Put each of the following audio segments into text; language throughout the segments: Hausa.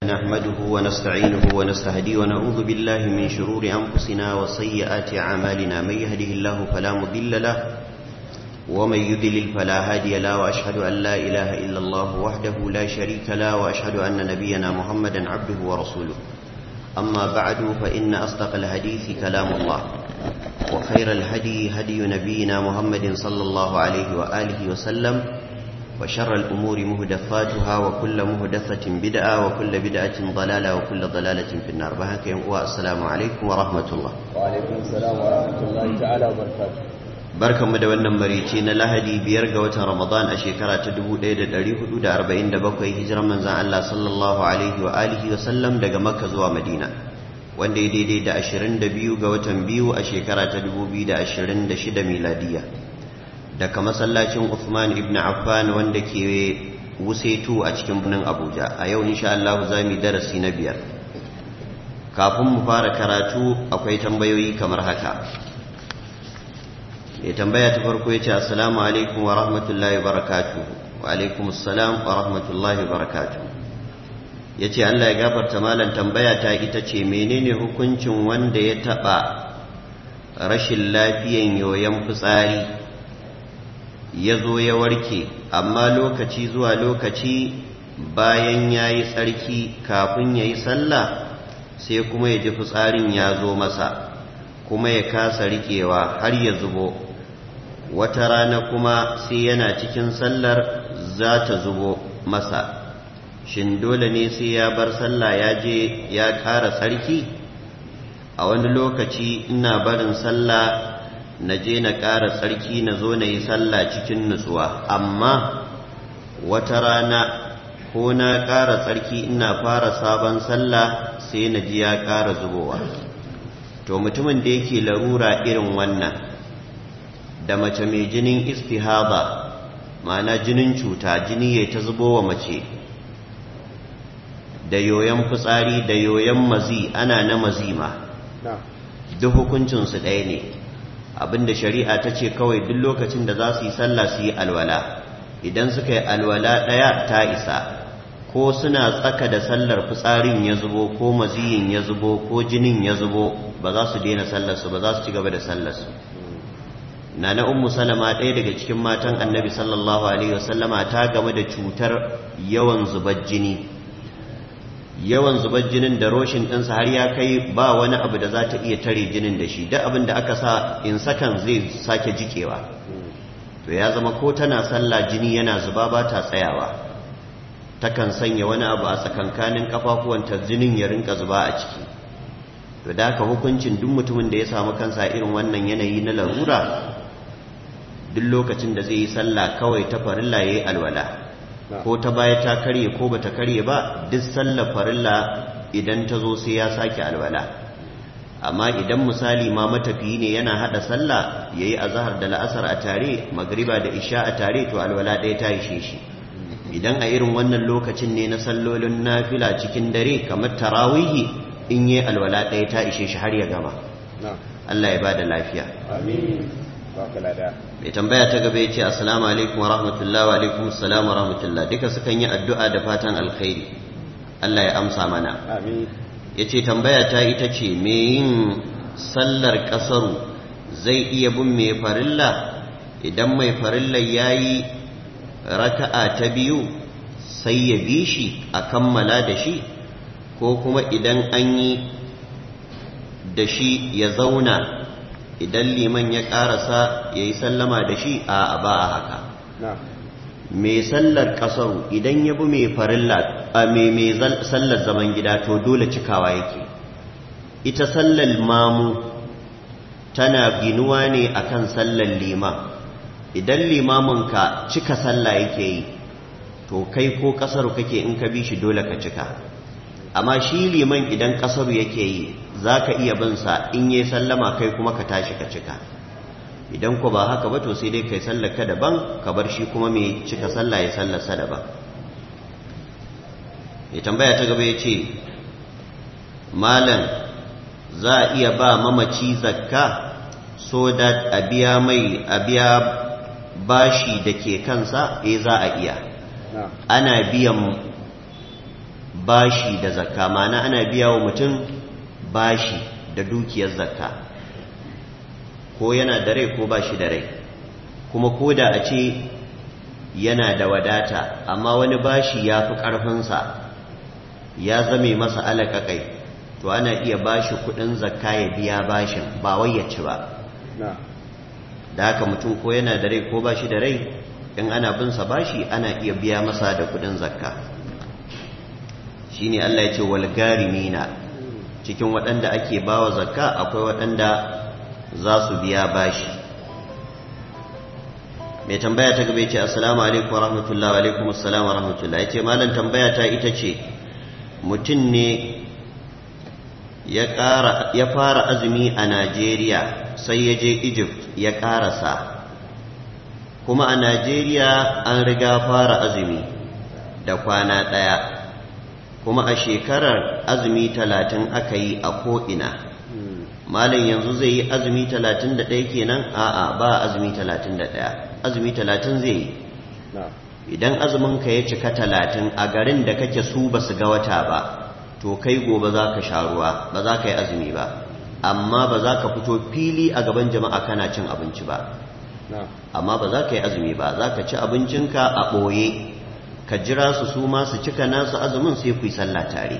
نحمده ونستعينه ونستهديه ونعوذ بالله من شرور أنفسنا وسيئات أعمالنا من يهده الله فلا مضل له ومن يضلل فلا هادي له وأشهد أن لا إله إلا الله وحده لا شريك له وأشهد أن نبينا محمدا عبده ورسوله أما بعد فإن أصدق الحديث كلام الله وخير الهدي هدي نبينا محمد صلى الله عليه وآله وسلم وشر الأمور مهدفاتها وكل مهدفة بدعة وكل بدعة ضلالة وكل ضلالة في النار بهك والسلام عليكم ورحمة الله وعليكم السلام ورحمة الله تعالى وبركاته barkan mu da wannan marici na Lahadi 5 ga watan Ramadan a shekara ta 1447 hijiran manzon Allah sallallahu alaihi wa alihi wa sallam daga Makka zuwa Madina wanda ya daidai da 22 ga watan biyu a shekara ta 2026 miladiya daga masallacin Uthman ibn Affan wanda ke Wusaitu a cikin birnin Abuja a yau insha Allah za mu darasi na 5 kafin mu fara karatu akwai tambayoyi kamar haka ya tambaya ta farko yace assalamu alaikum wa rahmatullahi wa barakatuh wa alaikum assalam wa rahmatullahi wa barakatuh yace Allah ya gafarta malan tambaya ta ita ce menene hukuncin wanda ya taba rashin lafiyan yoyon fitsari ya zo ya warke amma lokaci zuwa lokaci bayan yayi tsarki kafin yayi sallah sai kuma ya ji fitsarin ya zo masa kuma ya kasa rikewa har ya zubo wata rana kuma sai yana cikin sallar za ta zubo masa shin dole ne sai ya bar sallah ya je ya ƙara tsarki a wani lokaci ina barin sallah na je na ƙara tsarki na zo na yi sallah cikin nutsuwa amma wata rana ko na ƙara tsarki ina fara sabon sallah sai na ji ya ƙara zubowa to mutumin da yake larura irin wannan da mace mai jinin istihaba ma'ana jinin cuta jini ya ta zubo wa mace da yoyon fitsari da yoyon mazi ana na mazi ma duk hukuncinsu ɗaya ne abinda shari'a ta ce kawai duk lokacin da za su yi sallah su yi alwala idan suka yi alwala ɗaya ta isa ko suna tsaka da sallar fitsarin ya zubo ko maziyin ya zubo ko jinin ya zubo ba za su daina sallarsu ba za su ci gaba da sallarsu Nana Ummu Salama ɗaya daga cikin matan Annabi sallallahu alaihi wasallama ta game da cutar yawan zubar jini yawan zubar jinin da roshin ɗinsa har ya kai ba wani abu da za ta iya tare jinin da shi duk abin da aka sa in sakan zai sake jikewa to ya zama ko tana sallah jini yana zuba ba ta tsayawa takan sanya wani abu a tsakankanin kafafuwanta jinin ya rinka zuba a ciki to da haka hukuncin duk mutumin da ya samu kansa irin wannan yanayi na larura duk lokacin da zai yi sallah kawai ta farilla yayi alwala ko ta baya ta karye ko bata karye ba duk sallar farilla idan ta zo sai ya sake alwala amma idan misali ma matafiyi ne yana hada sallah yayi azhar da la'asar a tare magriba da isha a tare to alwala ɗaya ta ishe shi idan a irin wannan lokacin ne na sallolin nafila cikin dare kamar tarawihi in yi alwala ɗaya ta ishe shi har ya gama Allah ya ba da lafiya mai tambaya ta gaba ya ce assalamu alaikum wa rahmatullah wa alaikum assalam wa rahmatullah duka sukan yi addu'a da fatan alkhairi Allah ya amsa mana ya ce tambaya ta ita ce me yin sallar ƙasaru zai iya bin mai farilla idan mai farilla ya yi raka'a ta biyu sai ya bi shi a kammala da shi ko kuma idan an yi da shi ya zauna idan liman ya ƙarasa ya yi sallama da shi a ba a haka mai sallar ƙasaru idan ya bi mai farilla mai sallar zaman gida to dole cikawa yake ita sallar mamu tana ginuwa ne akan sallar liman idan limaminka cika sallah yake yi to kai ko ƙasaru kake in ka bi shi dole ka cika amma shi liman idan ƙasaru yake yi za ka iya bin sa in yi sallama kai kuma ka tashi ka cika idan ku ba haka ba to sai dai kai sallar ka daban ka bar shi kuma mai cika sallah ya sallarsa daban ya tambaya ta gaba ya ce malam za a iya ba mamaci zakka so that a biya bashi da ke kansa za a iya ana biyan bashi da zakka, ma'ana ana biya wa mutum bashi da dukiyar zakka, ko yana da rai ko bashi da rai, kuma ko da a ce yana da wadata amma wani bashi ya fi ƙarfinsa ya zame masa alaƙaƙai, to ana iya bashi kuɗin zakka ya biya bashin ba wai ya ci ba. Da haka mutum ko yana da rai ko bashi da rai, in ana bin sa bashi ana iya biya masa da kuɗin zakka. Shine Allah ya ce wal garimina, cikin waɗanda ake bawa zakka akwai waɗanda za su biya bashi. Mai tambaya ta gaba ya ce assalamu alaikum wa rahmatullahi wa alaikum assalam wa rahmatullahi. Ya ce malam tambaya ta ita ce, mutum ne ya fara azumi a Najeriya sai ya je Egypt ya ƙarasa, kuma a Najeriya an riga fara azumi da kwana ɗaya, kuma a shekarar azumi 30 aka yi a ko'ina. Malam yanzu zai yi azumi 31 kenan? A'a, ba azumi 31, azumi 30 zai yi. Idan azuminka ya cika 30 a garin da kake su ba su ga wata ba, to kai gobe za ka sha ruwa, ba za ka yi azumi ba, amma ba za ka fito fili a gaban jama'a kana cin abinci ba, amma ba za ka yi azumi ba, za ka ci abincinka a ɓoye, ka jira su su ma su cika nasu azumin sai ku yi sallah tare.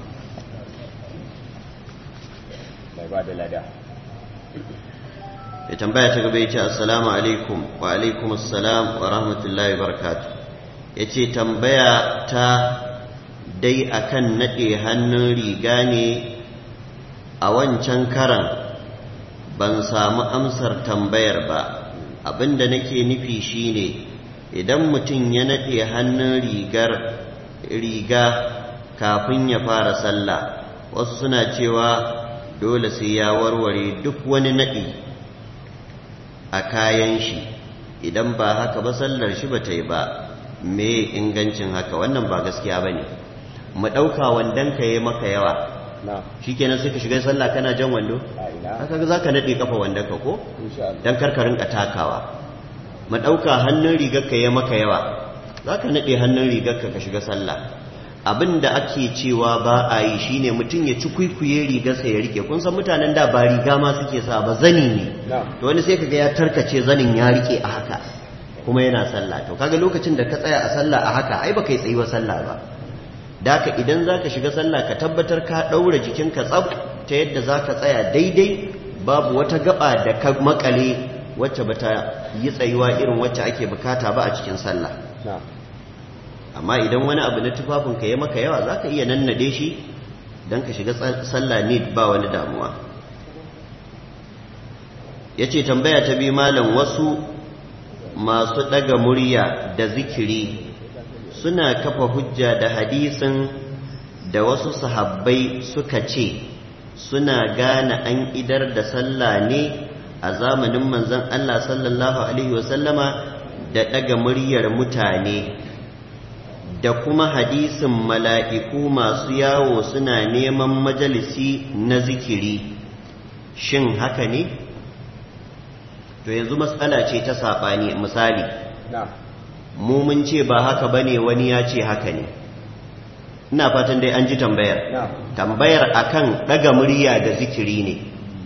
Ya tambaya ta gaba ya ce assalamu alaikum wa alaikum assalam wa rahmatullahi wa barakatuh. Ya ce tambaya ta dai akan naɗe hannun riga ne, a wancan karan ban samu amsar tambayar ba. Abinda nake nufi shine idan mutum ya naɗe hannun riga kafin ya fara sallah, wasu suna cewa dole sai ya warware duk wani naɗi a kayan shi, idan ba haka ba sallar shi ba ta yi ba. Me ingancin haka? Wannan ba gaskiya ba ne. Mu ɗauka wandon ka yi maka yawa, shi kenan sai ka shiga sallah kana jan wando? Haka za ka naɗe kafa wandon ka ko? Don karkarin ka takawa. Mu ɗauka hannun rigar ka yi maka yawa, za ka naɗe hannun rigar ka shiga sallah. Abin da ake cewa ba a yi shine mutum ya ci kwikwiye rigarsa ya rike. Kun san mutanen da ba riga ma suke sa ba, zani ne, to wani sai kaga ya tarkace zanin ya rike a haka kuma yana sallah. To kaga lokacin da ka tsaya a sallah a haka ai baka yi tsayuwa sallah ba. Da haka idan zaka shiga sallah ka tabbatar ka daura jikinka tsaf ta yadda zaka tsaya daidai, babu wata gaba da ka makale wacce bata yi tsayuwa irin wacce ake bukata ba a cikin sallah. Amma idan wani abu na tufafinka ya maka yawa za ka iya nannade shi don ka shiga sallah ne, ba wani damuwa. Ya ce tambaya ta bi malam, wasu masu ɗaga murya da zikiri suna kafa hujja da hadisin da wasu sahabbai suka ce suna gane an idar da sallah ne a zamanin manzon Allah sallallahu alaihi wasallama da ɗaga muryar mutane, da kuma hadisin mala'iku masu yawo suna neman majalisi na zikiri. Shin haka ne? To yanzu matsala ce ta saɓani. Misali, mu mun ce ba haka bane, wani ya ce haka ne. Ina fatan dai an ji tambayar. Tambayar akan ɗaga murya da zikiri ne.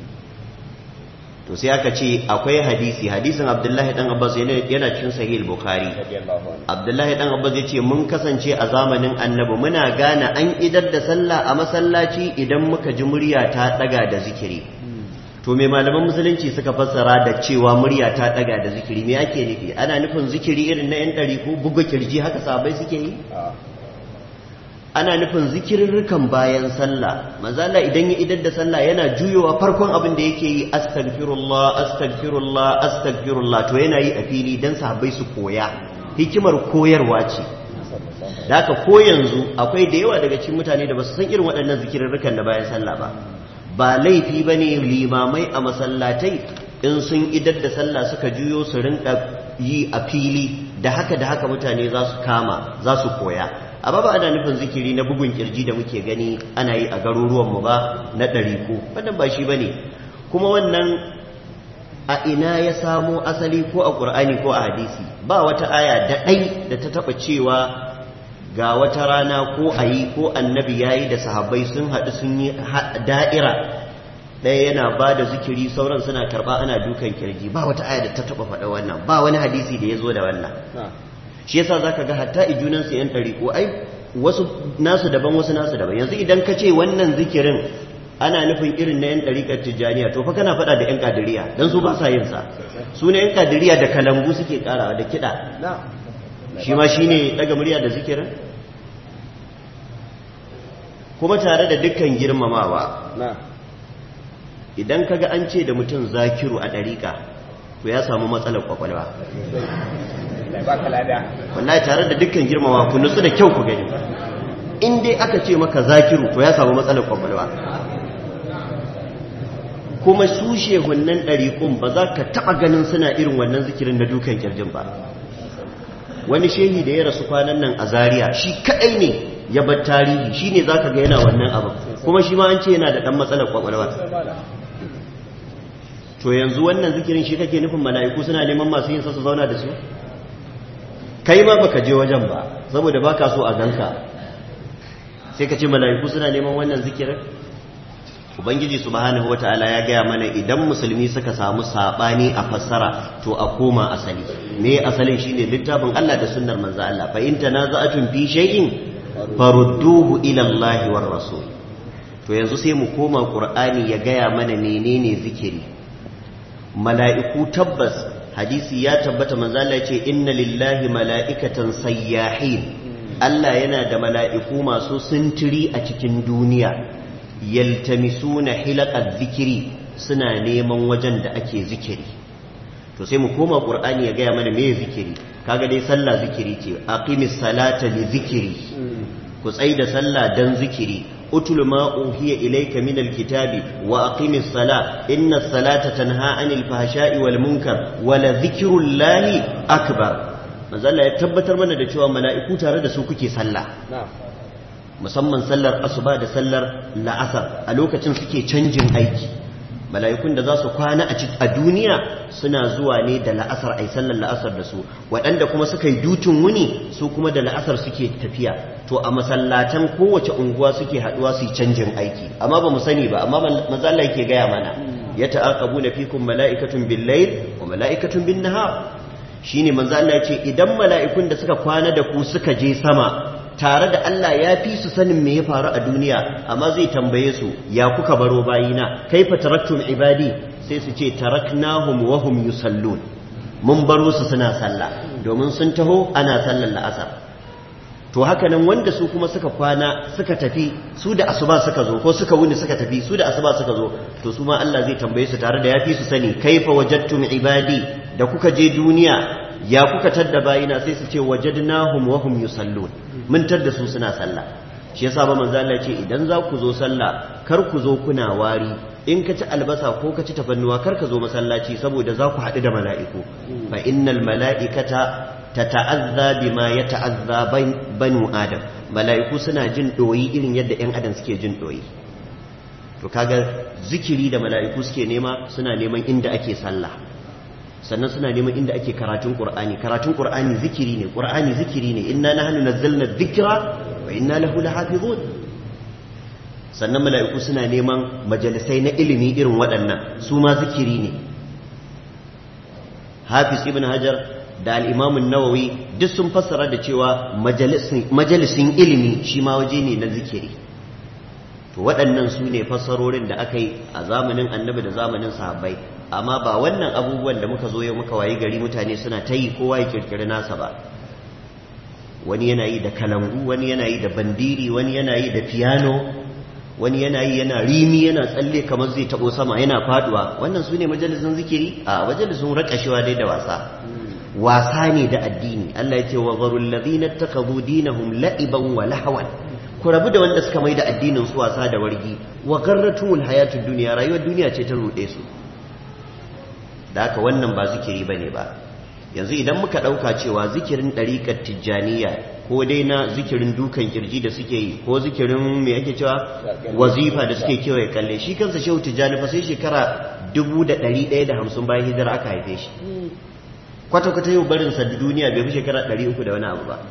To sai aka ce akwai hadisin Abdullahi dan Abbas yana cikin sahih Bukhari. Abdullahi dan Abbas ya ce mun kasance a zamanin Annabi muna gane an idar da sallah a masallaci idan muka ji murya ta daga da zikiri. To me malaman musulunci suka fassara da cewa murya ta daga da zikiri, me ake nufi? Ana nufin zikiri irin na yan dari ko buga kirji haka sahabbai suke yi? Ana nufin zikirirrikan bayan sallah. Manzo Allah idan ya idar da sallah yana juyowa, farkon abin da yake yi astaghfirullah astaghfirullah astaghfirullah, to yana yi a fili dan sahabbai su koya. Hikimar koyarwa ce. Da haka ko yanzu akwai da yawa daga cikin mutane da basu san irin waɗannan zikirirrikan da bayan sallah ba. Ba laifi bane limamai a masallatai in sun idar da sallah suka juyo su rinka yi a fili, da haka mutane za su kama, za su koya. Amma ba ana nufin zikiri na bugun kirji da muke gani ana yi a garuruwanmu ba, na ɗariku, wannan ba shi ba ne. Kuma wannan a ina ya samo asali, ko a ƙur'ani ko a hadisi? Ba wata aya da ɗai da ta taɓa cewa ga wata rana ko ayi ko annabi yayi da sahabbai sun haɗu sun yi da'ira ɗaya yana ba da zikiri sauran suna karɓa ana dukan kirji ba wata aya da ta taɓa faɗa wannan ba wani hadisi da ya zo da wannan shi yasa zaka ga hatta ijunansu yan ɗariƙo ai wasu nasu daban wasu nasu daban yanzu idan ka ce wannan zikirin ana nufin irin na yan ɗariƙar tijjaniya to fa kana faɗa da yan ƙadiriya don su ba sa yin sa su ne yan ƙadiriya da kalangu suke ƙarawa da kiɗa shi ma shi ne ɗaga murya da zikirin kuma tare da dukkan girmamawa idan kaga an ce da mutum zakiru a ɗariƙa to ya samu matsalar kwakwalwa wallahi tare da dukkan girmamawa ku nutsu da kyau ku gani in dai aka ce maka zakiru to ya samu matsalar kwakwalwa kuma su shehunnan ɗariƙun ba za ka taɓa ganin suna irin wannan zikirin na dukan kirjin ba wani shehi da ya rasu kwanan nan a Zaria shi kaɗai ne ya bar tarihi shi ne za ka ga yana wannan abin kuma shi ma an ce yana da ɗan matsalar kwakwalwa to yanzu wannan zikirin shi kake nufin mala'iku suna neman masu yin sa su zauna da su kai ma baka je wajen ba saboda baka so a ganka sai ka ce mala'iku suna neman wannan zikirin ubangiji subhanahu wataala ya gaya mana idan musulmi suka samu sabani a fassara to a koma asali me asalin shine littafin Allah da sunnar manzo Allah fa in tanaza'atun fi shay'in farudduhu ila Allah war rasul to yanzu sai mu koma qur'ani ya gaya mana menene zikiri mala'iku tabbas hadisi ya tabbata manzo Allah yace inna lillahi mala'ikatan sayyahin Allah yana da mala'iku masu sintiri a cikin duniya yaltamisuna hilaqaz zikiri suna neman wajen da ake zikiri to sai mu koma qur'ani ya gaya mana me zikiri kaga dai sallah zikiri ce aqimis salata li zikiri ku tsaida sallah dan zikiri utul ma uhiya ilayka minal kitabi wa aqimis sala innas salata tanha anil fahsha'i wal munkar wa la zikrullahi akbar manzalla ya tabbatar mana da cewa mala'iku tare da su kuke sallah musamman sallar asuba da sallar la'asar a lokacin suke canjin aiki mala'ikun da za su kwana a duniya suna zuwa ne da la'asar ai sallar la'asar da su waɗanda kuma suka yi dutun wuni su kuma da la'asar suke tafiya to a masallatan kowace unguwa suke haɗuwa su yi canjin aiki amma ba mu sani ba amma manzalla yake gaya mana ya ta'aqabuna fikum mala'ikatun bil-layl wa mala'ikatun bin-nahar shine manzo Allah ya ce idan mala'ikun da suka kwana da ku suka je sama tare da Allah ya fi su sanin me ya faru a duniya amma zai tambaye su ya kuka baro bayina kaifa taraktum ibadi sai su ce taraknahum wa hum yusallun mun baro su suna sallah domin sun taho ana sallar la'asar to haka nan wanda su kuma suka kwana suka tafi su da asuba suka zo ko suka wuni suka tafi su da asuba suka zo to su ma Allah zai tambaye su tare da ya fi su sani kaifa wajadtum ibadi da kuka je duniya ya kuka tadda bayina sai su ce wajadnahum wa hum yusallun mun tadda su suna sallah shi yasa ba manzo Allah ce idan za ku zo sallah kar ku zo kuna wari in ka ci albasa ko ka ci tafannuwa kar ka zo masallaci saboda za ku haɗu da mala'iku fa innal mala'ikata tata'azza bima yata'azza banu adam mala'iku suna jin doyi irin yadda ƴan adam suke jin doyi to kaga zikiri da mala'iku suke nema suna neman inda ake sallah sannan suna neman inda ake karatun qur'ani zikiri ne inna nahnu nazzalna dhikra wa inna lahu lahafizun sannan mala'iku suna neman majalisai na ilimi irin waɗannan su ma zikiri ne hafiz ibn hajar da al-imam an-nawawi duk sun fassara da cewa majalisin ilimi shi ma waje ne na zikiri to waɗannan su ne fassarorin da aka yi a zamanin annabi da zamanin sahabbai amma ba wannan abubuwan da muka zo yau muka wayi gari mutane suna ta yi kowa ya kirkiri nasa ba wani yana yi da kalangu wani yana yi da bandiri wani yana yi da piano wani yana yi yana rimi yana tsalle kamar zai tabo sama yana faduwa wannan su ne majalisun zikiri a majalisun rakashewa dai da wasa ne da addini Allah ya ce wa zarul ladina takabu dinahum la'iban wa lahwan ku rabu da wanda suka mai da addinin su wasa da wargi wa garratumul hayatud dunya rayuwar duniya ce ta rude su da haka wannan ba zikiri bane ba yanzu idan muka dauka cewa zikirin dariqat tijaniya ko dai na zikirin dukan kirji da suke yi ko zikirin me ake cewa wazifa da suke kewaye kalle shi kansa shehu tijani fa sai shekara 1150 bayan hijira aka haife shi kwata-kwata yau barin sa duniya bai fi shekara 300 da wani abu ba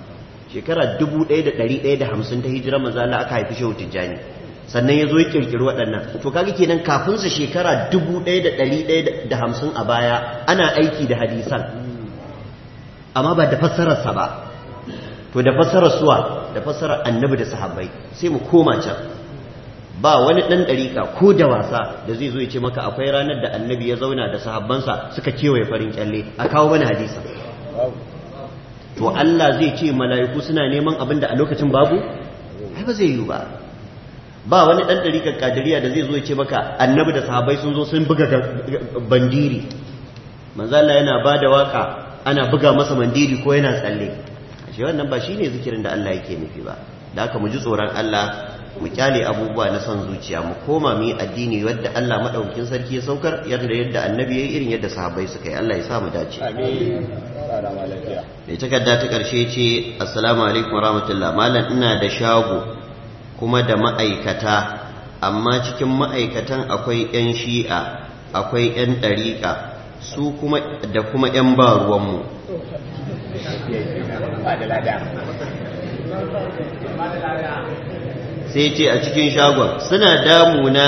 shekara 1150 ta hijira manzo Allah aka haifi Shehu Tijjani sannan ya zo ya kirkiri waɗannan to kaga kenan kafin su shekara 1150 a baya ana aiki da hadisan amma ba da fassararsa ba to da fassarar suwa da fassarar annabi da sahabbai sai mu koma can ba wani ɗan ɗariƙa ko da wasa da zai zo ya ce maka akwai ranar da annabi ya zauna da sahabbansa suka kewaye farin kyalle a kawo mana hadisan to Allah zai ce mala'iku suna neman abin da a lokacin babu ai ba zai yi ba wani ɗan ɗariƙar kadiriya da zai zo ya ce maka annabi da sahabbai sun zo sun buga bandiri manzo Allah yana ba da waka ana buga masa mandiri ko yana tsalle ashe wannan ba shine zikirin da Allah yake nufi ba da haka mu ji tsoron Allah mu kyale abubuwa na son zuciya mu koma mu yi addini wadda Allah madaukakin sarki ya saukar yadda annabi yayi irin yadda sahabbai suka yi Allah ya sa mu dace amin da takarda ta karshe ce assalamu alaikum warahmatullahi malam ina da shago kuma da ma'aikata amma cikin ma'aikatan akwai yan shi'a akwai yan dariƙa su kuma da kuma yan ba ruwanmu sai ce a cikin shagon suna damuna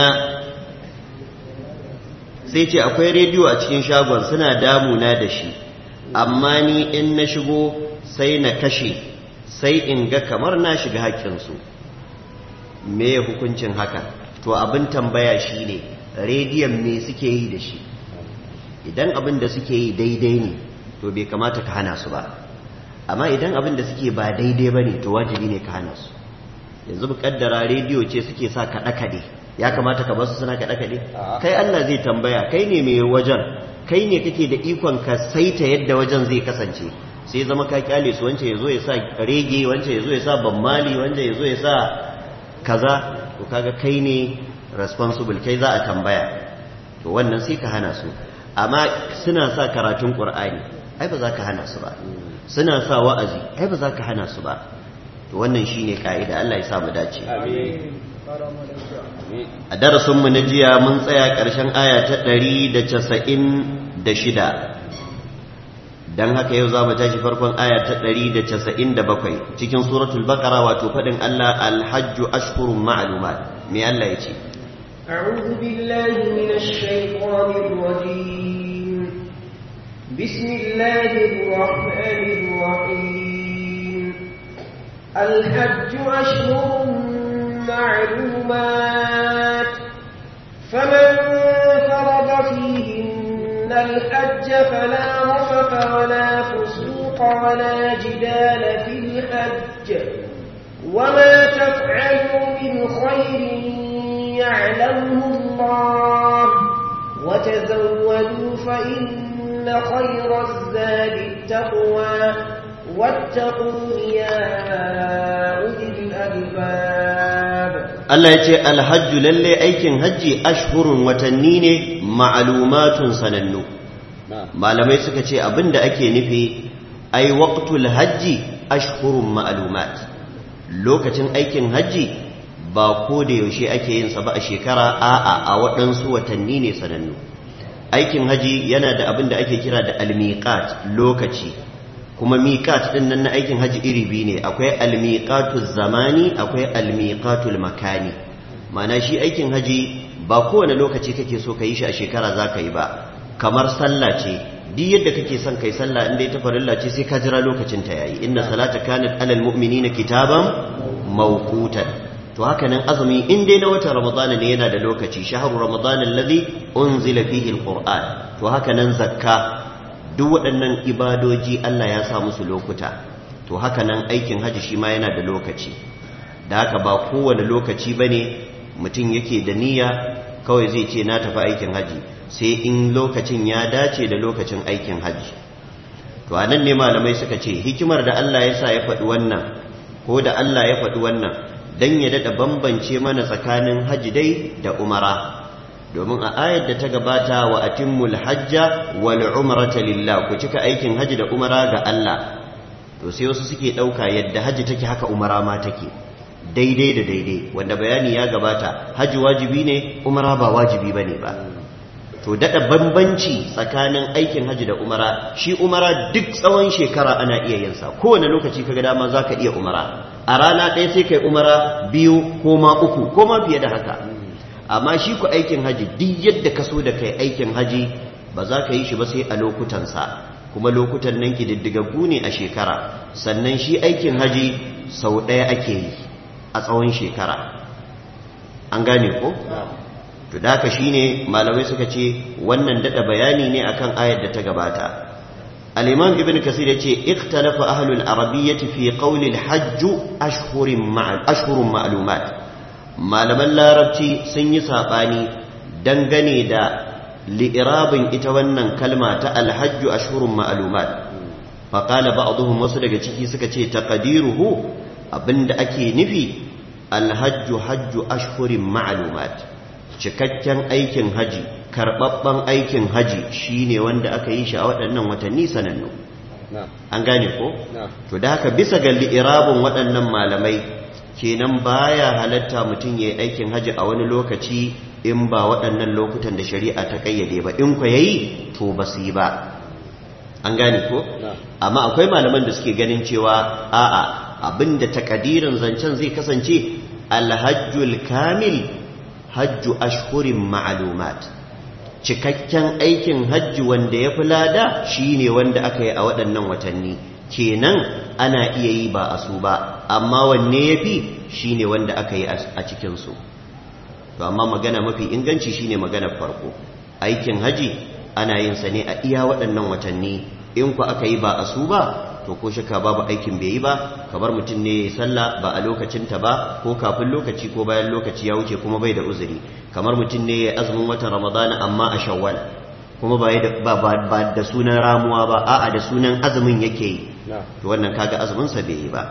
sai ce akwai rediyo a cikin shagon suna damuna da shi amma ni in na shigo sai na kashe sai in ga kamar na shiga haƙƙinsu me hukuncin haka to abin tambaya shi ne rediyon me suke yi da shi idan abin da suke yi daidai ne to bai kamata ka hana su ba amma idan abin da suke ba daidai ba ne to wajibi ne ka hana su yanzu bukaddara rediyo ce suke sa kaɗe-kaɗe ya kamata ka basu suna kaɗe-kaɗe kai Allah zai tambaya kai ne mai wajen kai ne kake da ikon ka saita yadda wajen zai kasance sai zama ka kyale su wance ya zo ya sa rege wance ya zo ya sa bammali wance ya zo ya sa kaza to kaga kai ne responsible kai za a tambaya to wannan sai ka hana su amma suna sa karatun Qur'ani ai ba za ka hana su ba suna sa wa'azi ai ba za ka hana su ba to wannan shine kaida Allah ya sa mu dace a darasin mu na jiya mun tsaya ƙarshen aya ta 196 dan haka yau za mu tashi farkon aya ta 197 cikin suratul baqara wato fadin Allah al-hajj ashhurun ma'lumat me Allah yace a'udhu billahi minash shaitanir rajim bismillahir rahmanir rahim al-hajj ashhurun ma'lumat faman farada fihinna al-hajj fala رفث ولا فسوق ولا جدال في الحج وما تفعلوا من خير يعلمه الله وتزودوا فإن خير الزاد التقوى واتقون يا أولي الألباب Allah ya ce alhajju lalle aikin hajji ashhurun watanni ne ma'lumatun sanannu malamai suka ce abinda ake nufi ai waqtul hajji ashhurun ma'lumat lokacin aikin hajji ba ko da yaushe ake yin sa ba a shekara a'a a waɗansu watanni ne sanannu aikin haji yana da abinda ake kira da almiqat lokaci kuma miqat din nan na aikin haji iri biyu ne akwai almiqatuz zamani akwai almiqatul makani ma'ana shi aikin haji ba kowane lokaci kake so ka yi shi a shekara zaka yi ba kamar sallah ce duk yadda kake son kai sallah inda ta farilla ce sai ka jira lokacin ta yayi inna salata kanat alal mu'minina kitaban mawqutan to haka nan azumi in dai na watan ramadana ne yana da lokaci shahru ramadana alladhi unzila fihi alquran to haka nan zakka duk waɗannan ibadoji Allah ya sa musu lokuta to haka nan aikin haji shi ma yana da lokaci da haka ba kowane lokaci bane mutum yake da niyya kawai zai ce na tafi aikin haji sai in lokacin ya dace da lokacin aikin haji to anan ne malamai suka ce hikimar da Allah ya sa ya faɗi wannan ko da Allah ya faɗi wannan dan ya dada bambance mana tsakanin haji dai da umara domin a ayar da ta gabata wa atimmul hajja wal umrata lillah ku cika aikin haji da umara ga Allah to sai wasu suke dauka yadda haji take haka umara ma take daidai da daidai wanda bayani ya gabata haji wajibi ne umara ba wajibi bane ba to daɗa bambanci tsakanin aikin haji da umara, shi umara duk tsawon shekara ana iya yin sa, kowane lokaci kaga dama za ka iya umara, a rana ɗaya sai kai umara 2 ko ma 3 ko ma fiye da haka. Amma shi ku aikin haji duk yadda ka so da kai aikin haji ba za ka yi shi ba sai a lokutansa, kuma lokutan nan ƙididdigaggu ne a shekara, sannan shi aikin haji sau ɗaya ake yi a tsawon shekara. An gane ko? To da haka shine malamai suka ce wannan dada bayani ne akan ayar da ta gabata. Al-Imam Ibn Kathir yace ikhtalafa ahlul arabiyyati fi qawli al-hajj ashhurun ma'lumat. Malaman larabci sun yi sabani dangane da li'irabin ita wannan kalma ta al-hajj ashhurun ma'lumat. Fa qala ba'dhum, wasu daga ciki suka ce taqdiruhu abinda ake nufi al-hajj hajju ashhurin ma'lumat. Cikakken aikin haji, karɓaɓɓen aikin haji shine wanda aka yi shi a waɗannan watanni sanannu. An gane ko? To da haka bisa ga li'irabin waɗannan malamai kenan baya halatta mutum ya yi aikin haji a wani lokaci in ba waɗannan lokutan da shari'a ta ƙayyade ba, in ku yayi to ba su yi ba. An gane ko? Amma akwai malaman da suke ganin cewa a'a, abinda takadirin zancen zai kasance alhajjul kamil hajju ashhurin ma'lumat, cikakken aikin hajji wanda ya fi lada shine wanda aka yi a waɗannan watanni, kenan ana iya yi ba a su ba, amma wanne ya fi shine wanda aka yi a cikinsu. To amma magana mafi inganci shine maganar farko, aikin haji ana yin sa ne a iya waɗannan watanni, in ku aka yi ba a su ba to ko shaka babu aikin bai yi ba, kamar mutum ne ya sallah ba a lokacinta ba, ko kafin lokaci ko bayan lokaci ya wuce kuma bai da uzuri, kamar mutum ne ya azumin watan ramadana amma a shawwal kuma ba da sunan ramuwa ba, a'a da sunan azumin yake yi, to wannan kaga azumin sa bai yi ba.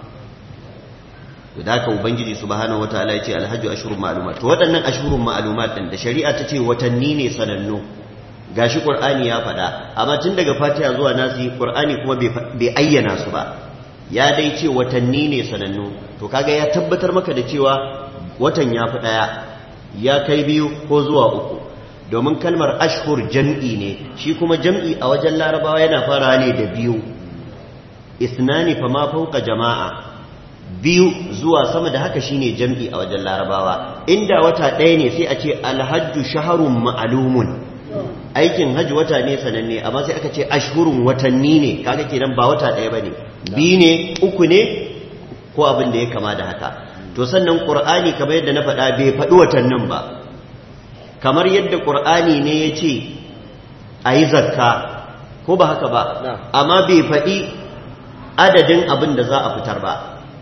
to da haka ubangiji subhanahu wataala ya ce alhajju ashhurun ma'lumat. To waɗannan ashhurun ma'lumat din da shari'a ta ce watanni ne sanannu, gashi qur'ani ya faɗa, amma tun daga fatiha zuwa nasi qur'ani kuma bai ayyana su ba, ya dai ce watanni ne sanannu. To kaga ya tabbatar maka da cewa watan ya fi ɗaya, ya kai 2 ko zuwa 3, domin kalmar ashhur jam'i ne, shi kuma jam'i a wajen larabawa yana fara ne da 2, isnani fa ma fauka jama'a, 2 zuwa sama da haka shine jam'i a wajen larabawa. Inda wata ɗaya ne sai a ce alhajju shahrun ma'lumun, aikin hajji wata ne sananne, amma sai aka ce ashhurun watanni ne, kaga kenan ba wata ɗaya bane, 2 ne 3 ne ko abin da ya kama da haka. To sannan qur'ani kamar yadda na faɗa bai faɗi watannin ba, kamar yadda qur'ani ne ya ce ayi zakka ko ba haka ba, amma bai faɗi adadin abin da za a fitar ba,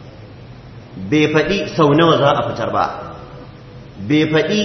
bai faɗi sau nawa za a fitar ba, bai faɗi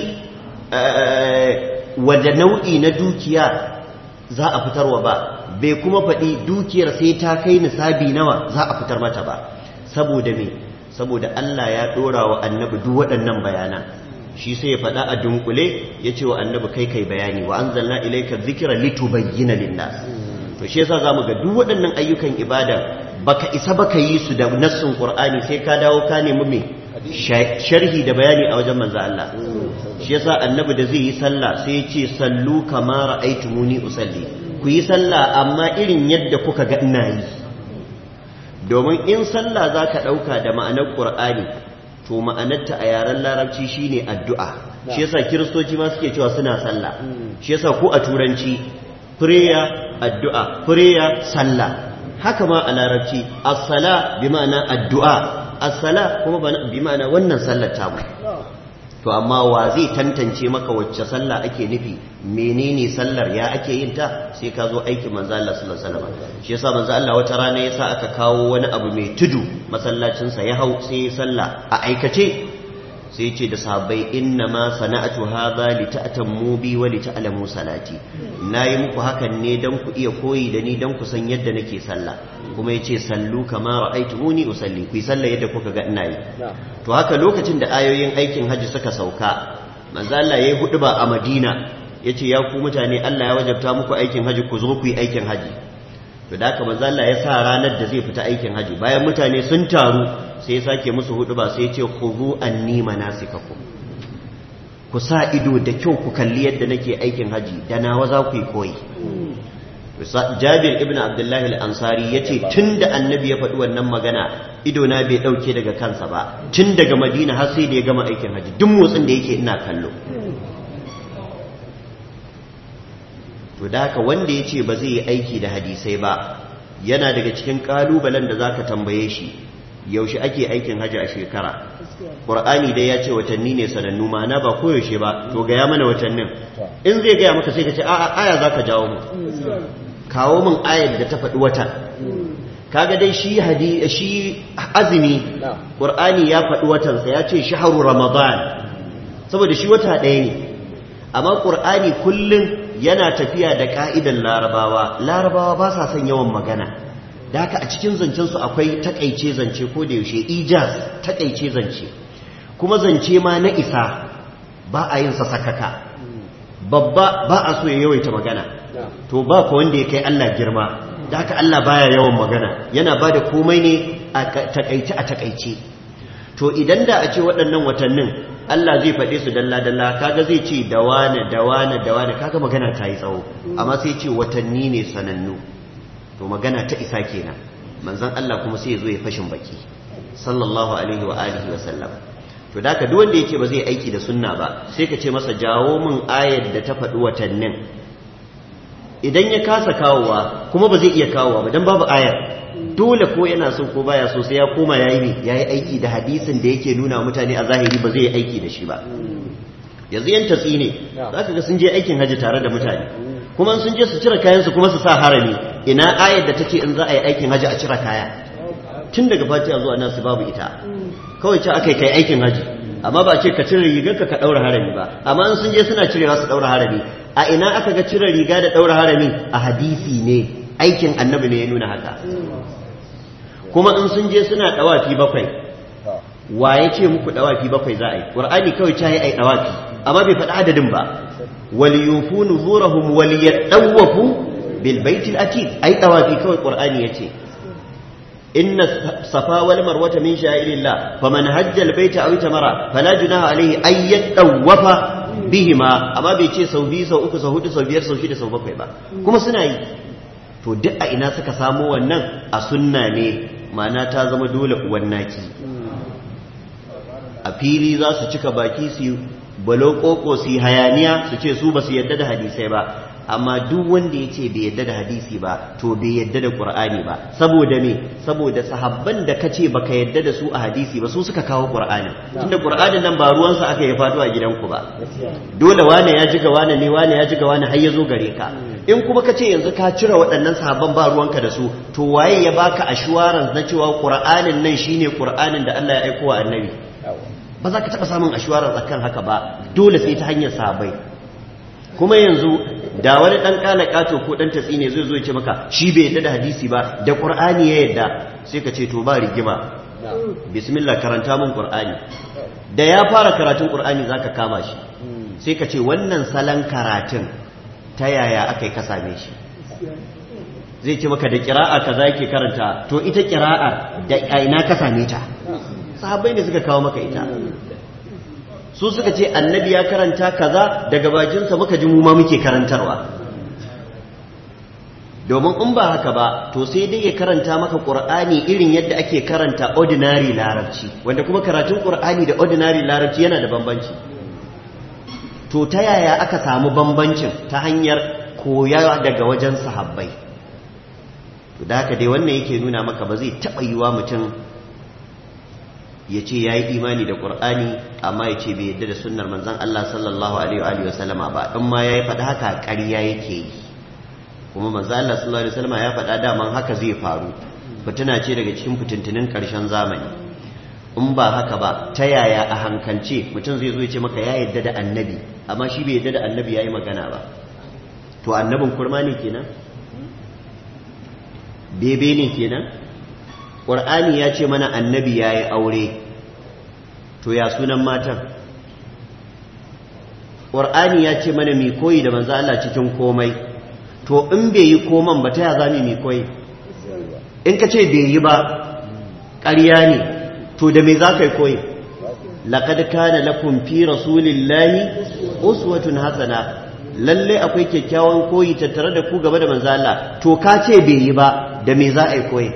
wadda nau'i na dukiya za a fitarwa ba, bai kuma faɗi dukiyar sai ta kai nisabi nawa za a fitar mata ba. Saboda me? Saboda Allah ya ɗora wa annabi duk waɗannan bayanan, shi sai ya faɗa a dunkule ya ce wa annabi kai bayani, wa anzalna ilayka dhikra litubayyana lin-nas. To shi yasa zamu ga duk waɗannan ayyukan ibada baka isa baka yi su da nassin Qur'ani, sai ka dawo ka nemi me sharhi da bayani a wajen manzo Allah. Shi yasa annabi da zai yi sallah sai ya ce sallu kama ra'aytumuni usalli, ku yi sallah amma irin yadda kuka ga ina yi. Domin in sallah zaka dauka da ma'anar Qur'ani, to ma'anarta a yaren larabci shine addu'a. Shi yasa kiristoci ma suke cewa suna sallah, shi yasa ko a turanci prayer addu'a, prayer sallah, haka ma a larabci as-sala bi ma'ana addu'a, as-sala kuma bi ma'ana wannan sallar ta mu. To amma wa zai tantance maka wacce sallah ake nufi, menene sallar, ya ake yin ta, sai ka zo aikin manzo Allah sallallahu alaihi wasallam. Shi yasa manzo Allah wata rana yasa aka kawo wani abu mai tudu masallacin sa, ya hau sai sallah a aikace, sai ce da sahabbai inna ma sana'atu hadha li ta'tammu bi wa li ta'lamu salati, nayi muku hakan ne dan ku iya koyi da ni, dan ku san yadda nake sallah. Kuma yace sallu kama ra'aytumuni usalli, ku yi sallah yadda kuka ga ina yi. To haka lokacin da ayoyin aikin haji suka sauka, manzo Allah yayi huduba a Madina, yace ya ku mutane, Allah ya wajabta muku aikin haji, ku zo ku yi aikin haji. To da haka manzo Allah ya sa ranar da zai fita aikin haji, bayan mutane sun taru sai ya sake musu huduba, sai ya ce khudhu anni manasikakum, ku sa ido da kyau ku kalli yadda nake aikin haji da nawa za ku yi koyi. Jabir ibn Abdullahi al-Ansari yace tunda annabi ya faɗi wannan magana ido na bai dauke daga kansa ba tun daga Madina har sai da ya gama aikin haji duk motsin da yake ina kallo. To da haka wanda yace ba zai yi aiki da hadisai ba yana daga cikin kalubalen da zaka tambaye shi yaushe ake aikin haji a shekara. Qur'ani dai ya ce watanni ne sanannu ma'ana ba koyaushe ba to ga ya mana watannin in zai gaya maka sai ka ce a'a aya zaka jawo mu kawo min ayar da ta faɗi watan. Kaga dai shi azumi Qur'ani ya faɗi watansa ya ce shahru ramadan saboda shi wata ɗaya ne amma Qur'ani kullum yana tafiya da ka'idan larabawa ba sa son yawan magana da haka a cikin zancensu akwai takaice zance ko da yaushe ijaz takaice zance kuma zance ma na isa ba a yin sa sakaka babba ba a so ya yawaita magana to ba ko wanda ya kai Allah girma da haka Allah baya yawan magana yana bada komai ne a takaice to idan da a ce waɗannan watannin Allah zai faɗe su dalla-dalla kaga zai ce da wane kaga magana ta yi tsawo amma sai ce watanni ne sanannu to magana ta isa kenan manzon Allah kuma sai ya zo ya fashin baki sallallahu alaihi wa alihi wa sallam to da ka duk wanda yake ba zai aiki da sunna ba sai ka ce masa jawo min ayar da ta faɗi watannin idan ya kasa kawowa kuma ba zai iya kawowa ba dan babu ayar dole ko yana so ko baya so sai ya koma yayi aiki da hadisin da yake nuna mutane a zahiri ba zai yi aiki da shi ba yanzu yan tatsi ne zaka ga sun je aikin haji tare da mutane kuma sun je su cire kayan su kuma su sa harami ina ayar da take in za a yi aikin haji a cire kaya tun daga Fatiha zuwa nan su babu ita kawai ce akai kai aikin haji amma ba ce ka cire rigarka ka daura harami ba amma in sun je suna cirewa su daura harami a ina aka ga cire riga da daura harami a hadisi ne aikin annabi ne ya nuna haka kuma in sun je suna dawafi bakwai wa ya ce muku dawafi bakwai za a yi qur'ani kawai ta yi ai dawafi amma bai faɗi adadin ba wal yufu nuzurahum wal yatawafu bil baitil atiq ai dawafi kawai qur'ani yace inna safa wal marwata min sha'irillah faman hajja al baita aw tamara fala junaha alayhi ay yatawafa bihima amma bai ce sau biyu sau uku sau hudu sau biyar sau shida sau bakwai ba kuma suna yi to duk a ina suka samu wannan a sunna ne ma'ana ta zama dole uwan naki a fili za su cika baki su balo koko su hayaniya su ce su ba su yadda da hadisai ba amma duk wanda ya ce bai yadda da hadisi ba to bai yadda da qur'ani ba saboda me saboda sahabban da kace baka yadda da su a hadisi ba su suka kawo qur'ani tunda qur'anin nan ba ruwansa aka yi fado a gidanku ba dole wane ya jiga wane ne wane ya jiga wane har ya zo gare ka in kuma kace yanzu ka cire waɗannan sahabban ba ruwanka da su to waye ya baka assurance na cewa qur'anin nan shine qur'anin da Allah ya aika wa annabi ba za ka taɓa samun assurance akan haka ba dole sai ta hanyar sahabbai kuma yanzu da wani dan kana kato ko dan tatsi ne zai zo ya ce maka shi bai yadda da hadisi ba da qur'ani ya yadda sai ka ce to ba rigima bismillah karanta min qur'ani da ya fara karatun qur'ani zaka kama shi sai ka ce wannan salon karatun ta yaya aka yi ka same shi zai ce maka da qira'a kaza yake karanta to ita qira'a da ina ka same ta sahabbai ne suka kawo maka ita su suka ce annabi ya karanta kaza daga bakinsa muka ji mu ma muke karantarwa domin in ba haka ba to sai dai ya karanta maka qur'ani irin yadda ake karanta ordinary larabci wanda kuma karatun qur'ani da ordinary larabci yana da bambanci to ta yaya aka samu bambancin ta hanyar koya daga wajen sahabbai to da haka dai wannan yake nuna maka ba zai taɓa yiwa mutum ya ce ya yi imani da ƙur'ani amma ya ce bai yadda da sunnar manzan Allah sallallahu alaihi wa sallama ba in ma ya yi faɗa haka ƙarya yake yi kuma manzan Allah sallallahu alaihi wa sallama ya faɗa daman haka zai faru fitina ce daga cikin fitintunin ƙarshen zamani in ba haka ba ta yaya a hankalce mutum zai zo ya ce maka ya yadda da annabi amma shi bai yadda da annabi ya yi magana ba to annabin kurma ne kenan bebe ne kenan ƙur'ani ya ce mana annabi ya yi aure to ya sunan matan ƙur'ani ya ce mana mai koyi da manzo Allah cikin komai to in bai yi koman ba ta ya zami mai koyi in ka ce bai yi ba ƙarya ne to da me za ka yi koyi laqad kana lakum fi rasulillahi uswatun hasana lalle akwai kyakkyawan koyi tattare da ku gaba da manzo Allah to ka ce bai yi ba da me za a yi koyi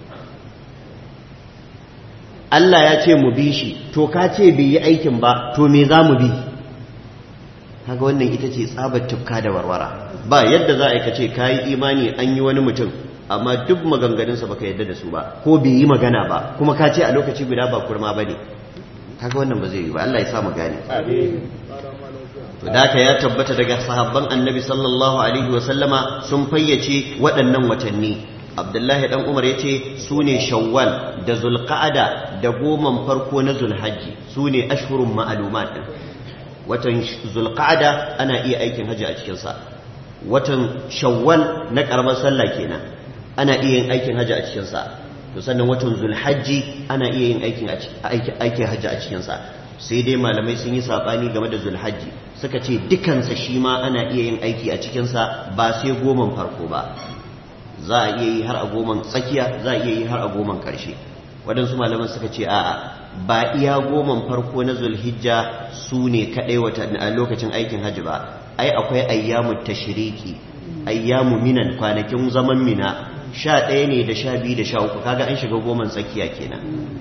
Allah ya ce mu bi shi to ka ce bai yi aikin ba to me za mu bi kaga wannan ita ce tsabar tufka da warwara ba yadda za a yi kace kayi imani an yi wani mutum amma duk maganganunsa baka yadda da su ba ko bai yi magana ba kuma ka ce a lokaci guda ba kurma bane kaga wannan ba zai yi ba Allah ya sa mu gane to da ya tabbata daga sahabban annabi sallallahu alaihi wa sallama sun fayyace waɗannan watanni Abdullahi dan Umar yace su ne Shawwal da Zulqa'ada da goman farko na Zulhajji su ne ashhurun ma'lumat watan Zulqa'ada ana iya aikin haji a cikin sa watan Shawwal na karamar sallah kenan ana iya yin aikin haji a cikin sa to sannan watan Zulhajji ana iya yin aikin haji a cikin sa sai dai malamai sun yi sabani game da Zulhajji suka ce dukansa shi ma ana iya yin aiki a cikin sa ba sai goman farko ba za a iya yi har a goman tsakiya za a iya yi har a goman karshe waɗansu malaman suka ce a'a ba iya goman farko na Zulhijja su ne kaɗai a lokacin aikin hajji ba ai akwai ayyamu tashriki ayyamu minan kwanakin zaman mina 11 ne da 12 da 13 kaga an shiga goman tsakiya kenan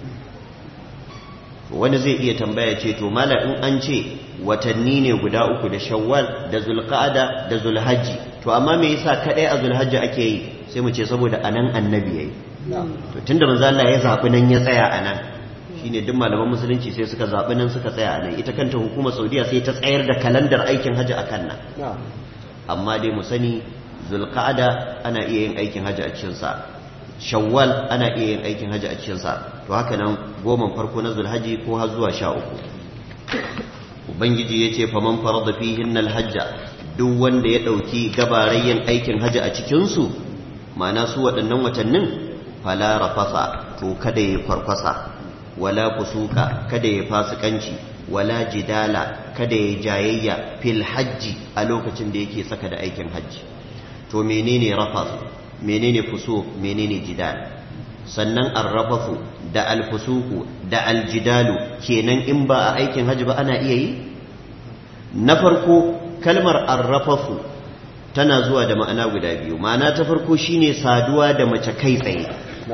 wani zai iya tambaya ce to malam in an ce watanni ne guda uku da Shawwal da Zulqa'ada da Zulhajji to amma me yasa kadai a Zulhajji ake yi sai mu ce saboda anan annabi yayi to tunda manzo Allah ya zabi nan ya tsaya anan shine duk malaman musulunci sai suka zabi nan suka tsaya anan ita kanta hukumar Saudiya sai ta tsayar da kalandar aikin haji akan nan amma dai mu sani Zulqa'ada ana iya yin aikin haji a cikin sa Shawwal ana iya yin aikin haji a cikin sa to haka nan goman farko na Zulhajji ko har zuwa 13 ubangiji yace faman farada fihinna alhajja duk wanda ya dauki gabarayyan aikin haji a cikin su ma'ana su waɗannan watannin fala rafasa to kada ya farfasa wala fusuka kada ya fasikanci wala jidala kada ya jayayya fil hajji a lokacin da yake saka da aikin hajji to menene rafas menene fusuq menene jidal sannan arrafafu da alfusuku da aljidalu kenan in ba a aikin hajji ba ana iya yi na farko kalmar arrafafu tana zuwa da ma'ana guda biyu ma'ana ta farko shine saduwa da mace kai tsaye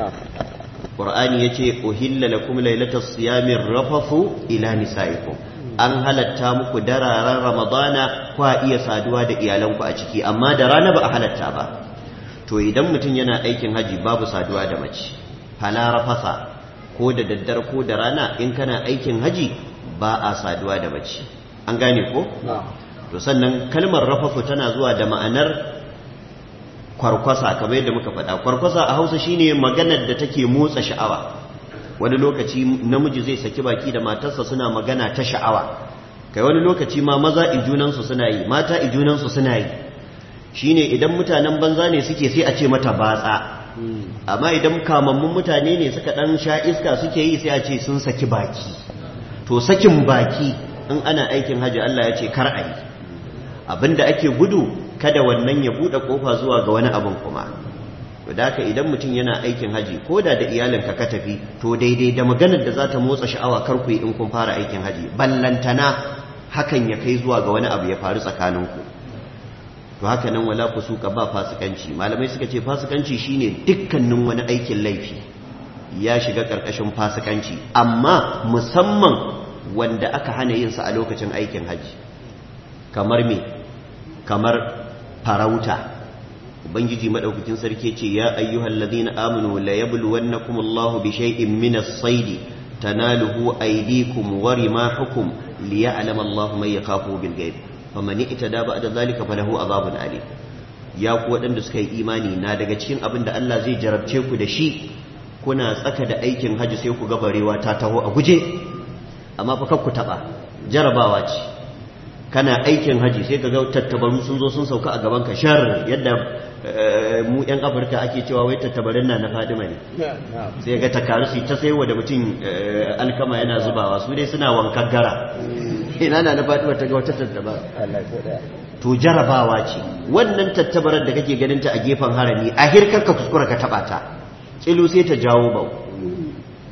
Qur'ani yace uhilla lakum laylatas siyamir rafafu ila nisaikum an halatta muku dararen ramadana kwa iya saduwa da iyalanku a ciki amma da rana ba a halatta ba to idan mutum yana aikin haji babu saduwa da mace fala rafasa ko da daddar ko da rana in kana aikin haji ba a saduwa da mace an gane ko to sannan kalmar rafafu tana zuwa da ma'anar kwarkwasa kamar yadda muka faɗa kwarkwasa a Hausa shine maganar da take motsa sha'awa wani lokaci namiji zai saki baki da matarsa suna magana ta sha'awa kai wani lokaci ma maza ijunansu suna yi mata ijunansu suna yi shine idan mutanen banza ne suke sai a ce mata batsa amma idan kamammun mutane ne suka dan sha iska suke yi sai a ce sun saki baki to sakin baki in ana aikin haji Allah ya ce kar a yi abinda ake gudu kada wannan ya bude kofa zuwa ga wani abin kuma to da haka idan mutum yana aikin haji ko da iyalinka ka tafi to daidai da maganar da za ta motsa sha'awa kar ku yi in kun fara aikin haji ballantana hakan ya kai zuwa ga wani abu ya faru tsakaninku to haka nan wala fusuka ba fasikanci malamai suka ce fasikanci shine dukkanin wani aikin laifi ya shiga karkashin fasikanci amma musamman wanda aka hana yin sa a lokacin aikin haji kamar me kamar farauta ubangiji madaukakin sarki ce ya ayyuhal ladina amanu la yabluwannakum Allahu bi shay'in min as-sayd tanaluhu aydikum wa rimahukum liya'lama Allahu man yakhafu bil ghaib faman itada ba'da zalika falahu adhabun alim ya ku wadanda suka yi imani na daga cikin abin da Allah zai jarabce ku da shi kuna tsaka da aikin haji sai ku ga barewa ta taho a guje amma fa kar ku taba jarabawa ce kana aikin haji sai ka ga tattabaru sun zo sun sauka a gaban ka shar yadda mu yan Afirka ake cewa wai tattabarin na Fadima ne sai ga takarusi ta saiwa da mutum alkama yana zubawa su dai suna wankan gara ina na Fadima ta ga wata tattabara to jarabawa ce wannan tattabarar da kake ganin ta a gefen harami a hirkar ka kuskura ka taba ta kilu sai ta jawo bau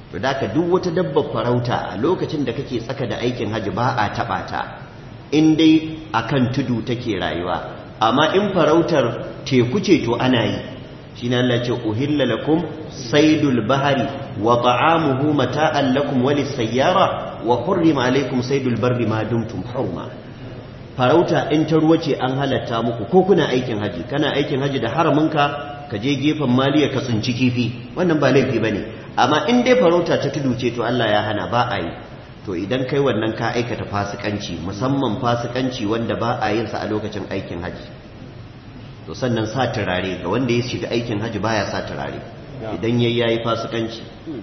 to da ka duk wata dabbar farauta a lokacin da kake tsaka da aikin haji ba a taɓa ta in dai akan tudu take rayuwa, amma in farautar teku ce to ana yi. shine Allah ce uhilla lakum saydul bahri wa ta'amuhu mata'an lakum wa lis-sayyara wa hurrima alaykum saydul barri ma dumtum hurma. farauta in ta ruwa ce an halatta muku ko kuna aikin haji, kana aikin haji da haraminka ka je gefen maliya ka tsinci kifi, wannan ba laifi bane. amma in dai farauta ta tudu ce to Allah ya hana, ba a yi. to idan kai wannan ka aikata fasikanci, musamman fasikanci wanda ba a yin sa a lokacin aikin haji. to sannan sa turare ga wanda ya shiga aikin haji baya sa turare, idan yayi fasikanci.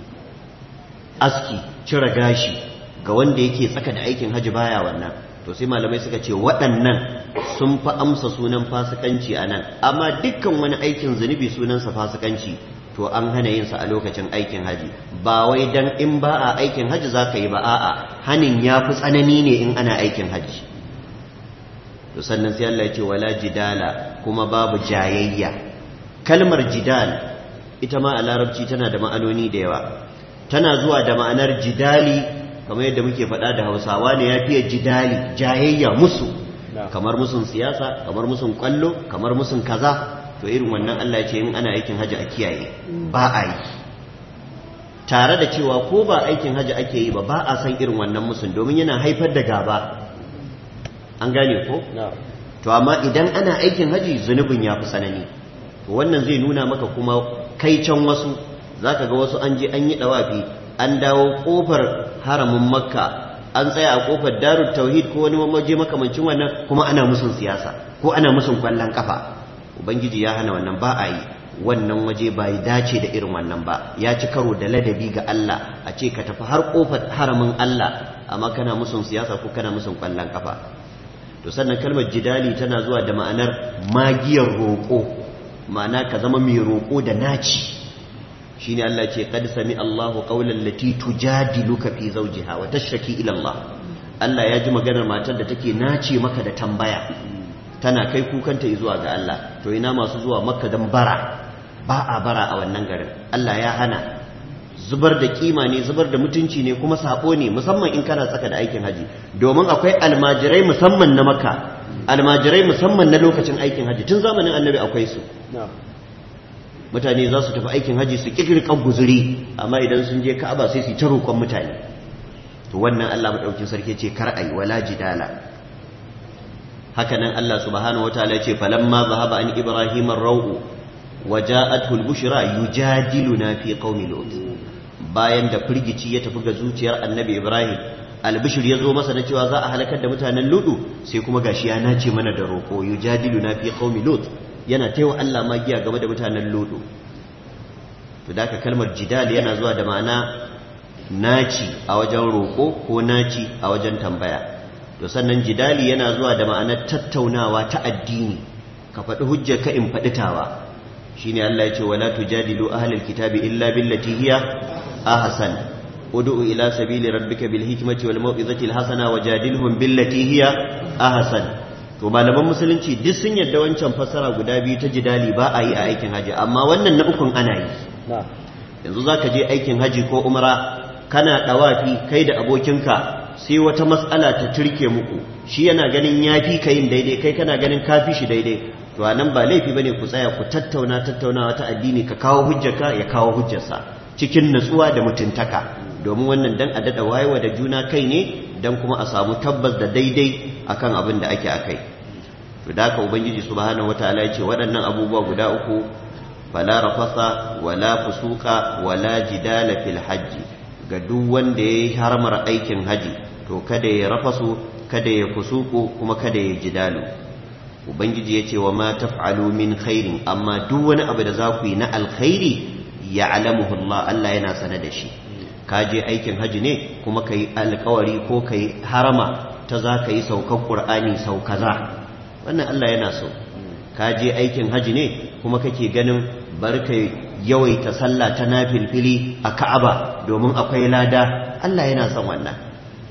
aski, cire gashi ga wanda yake tsaka da aikin haji baya wannan. to sai malamai suka ce waɗannan sun fi amsa sunan fasikanci a nan, amma dukkan wani aikin zunubi sunansa fasikanci, to an hana yin sa a lokacin aikin haji. ba wai dan in ba a aikin haji za ka yi ba, a'a hanin ya fi tsanani ne in ana aikin haji. to sannan sai Allah ya ce wala jidala, kuma babu jayayya. kalmar jidal ita ma a larabci tana da ma'anoni da yawa. tana zuwa da ma'anar jidali kamar yadda muke faɗa da Hausawa ne ya fiye jidali, jayayya, musu, kamar musun siyasa, kamar musun kwallo, kamar musun kaza. to irin wannan Allah ya ce in ana aikin haji a kiyaye, ba a yi. tare da cewa ko ba aikin haji ake yi ba, ba a san irin wannan musun domin yana haifar da gaba. an gane ko? to amma idan ana aikin haji zunubin ya fi sanani. to wannan zai nuna maka kuma kai can wasu zaka ga wasu an je an yi dawafi, an dawo kofar haramin Makka, an tsaya a kofar Darut Tauhid ko wani waje makamancin wannan, kuma ana musun siyasa ko ana musun kwallon kafa. ubangiji ya hana wannan, ba a yi. wannan waje bai dace da irin wannan ba, ya ci karo da ladabi ga Allah a ce ka tafi har kofar haramin Allah amma kana musun siyasa ko kana musun kwallon kafa. to sannan kalmar jidali tana zuwa da ma'anar magiyar roƙo, ma'ana ka zama mai roƙo da naci. shine Allah ce qad sami Allahu qawlan lati tujadiluka fi zawjiha wa tashtaki ila Allah. Allah ya ji maganar matar da take nace maka da tambaya, tana kai kukanta zuwa ga Allah. to ina masu zuwa Makka dan bara? ba a bara a wannan garin. Allah ya hana. zubar da kima ne, zubar da mutunci ne, kuma sabo ne, musamman in kana tsaka da aikin haji. domin akwai almajirai musamman na Makka, almajirai musamman na lokacin aikin haji, tun zamanin Annabi akwai su. mutane za su tafi aikin haji su kirkirkan guzuri, amma idan sun je Ka'aba sai su ta roƙon mutane. to wannan Allah madaukin sarki ce kar ai wala jidala. haka nan Allah subhanahu wataala ya ce falamma zahaba an ibrahim ar-rawu waja'athu al-bushra yujadiluna fi qaumi lut. bayan da firgici ya tafi ga zuciyar annabi Ibrahim, albishir ya zo masa na cewa za a halakar da mutanen ludu, sai kuma gashi ya nace mana da roƙo, yujadiluna fi qaumi lut, yana taiwa Allah magiya game da mutanen ludu. to da ka kalmar jidal yana zuwa da ma'ana naci a wajen roƙo ko naci a wajen tambaya. to sannan jidali yana zuwa da ma'anar tattaunawa ta addini, ka faɗi hujjar ka in faɗi tawa. shine Allah ya ce wala tujadilu ahlal kitabi illa billati hiya ahsan ud'u ila sabili rabbika bil hikmati wal mau'izati al hasana wajadilhum billati hiya ahsan. to malaman musulunci duk sun yadda wancan fassara guda biyu ta jidali ba a yi a aikin haji, amma wannan na ukun ana yi. yanzu zaka je aikin haji ko umra, kana dawafi kai da abokinka, sai wata mas'ala ta turke muku, shi yana ganin yafi ka yin daidai, kai kana ganin kafi shi daidai. to anan ba laifi bane ku tsaya ku tattaunawa ta addini, ka kawo hujjarka ya kawo hujjarsa cikin natsuwa da mutuntaka, domin wannan dan a dada wayewa da juna kai ne, dan kuma a samu tabbas da daidai akan abin da ake akai. to da haka ubangiji subhanahu wataala ya ce waɗannan abubuwa guda uku, fala rafasa wala fusuka wala jidala fil hajji, ga duk wanda yayi haramar aikin haji to kada ya rafasu, kada ya fusuku, kuma kada ya jidalu. ubangiji ya ce wa ma taf'alu min khairin, amma duk wani abu da za ku yi na alkhairi ya'lamuhu Allah, Allah yana sane da shi. ka je aikin haji ne kuma kai alkawari ko kai harama ta za ka yi saukar Qur'ani sau kaza, wannan Allah yana so. ka je aikin haji ne kuma kake ganin barka yawaita sallah ta nafilfili a Ka'aba domin akwai lada, Allah yana son wannan.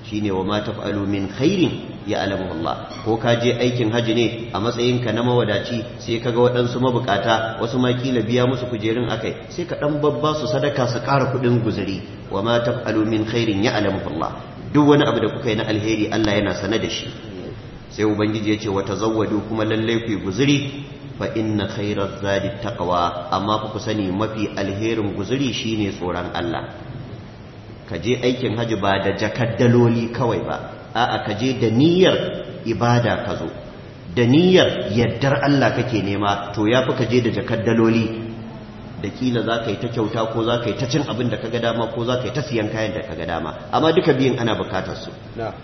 shine wa ma taf'alu min khairin ya'lamu Allah. Ko ka je aikin haji ne a matsayinka na mawadaci sai kaga waɗansu mabukata wasu ma kila biya musu kujerun akai sai ka dan babba su sadaka su ƙara kuɗin guzuri. Wa ma taf'alu min khairin ya'lamu Allah. Duk wani abu da kuka yi na alheri Allah yana sane da shi. Sai ubangiji ya ce wa tazawwadu kuma lalle ku guzuri fa inna khairaz zadi taqwa, amma ku sani mafi alherin guzuri shine tsoron Allah. Ka je aikin haji ba da jakaddaloli kawai ba, a'a ka je da niyyar ibada ka zo, da niyyar yaddar Allah kake nema, to yafi ka je da jakaddaloli da kila za ka yi ta kyauta ko za ka yi ta cin abin da ka ga dama ko za ka yi ta siyan kayan da ka ga dama, amma duka biyun ana bukatar su.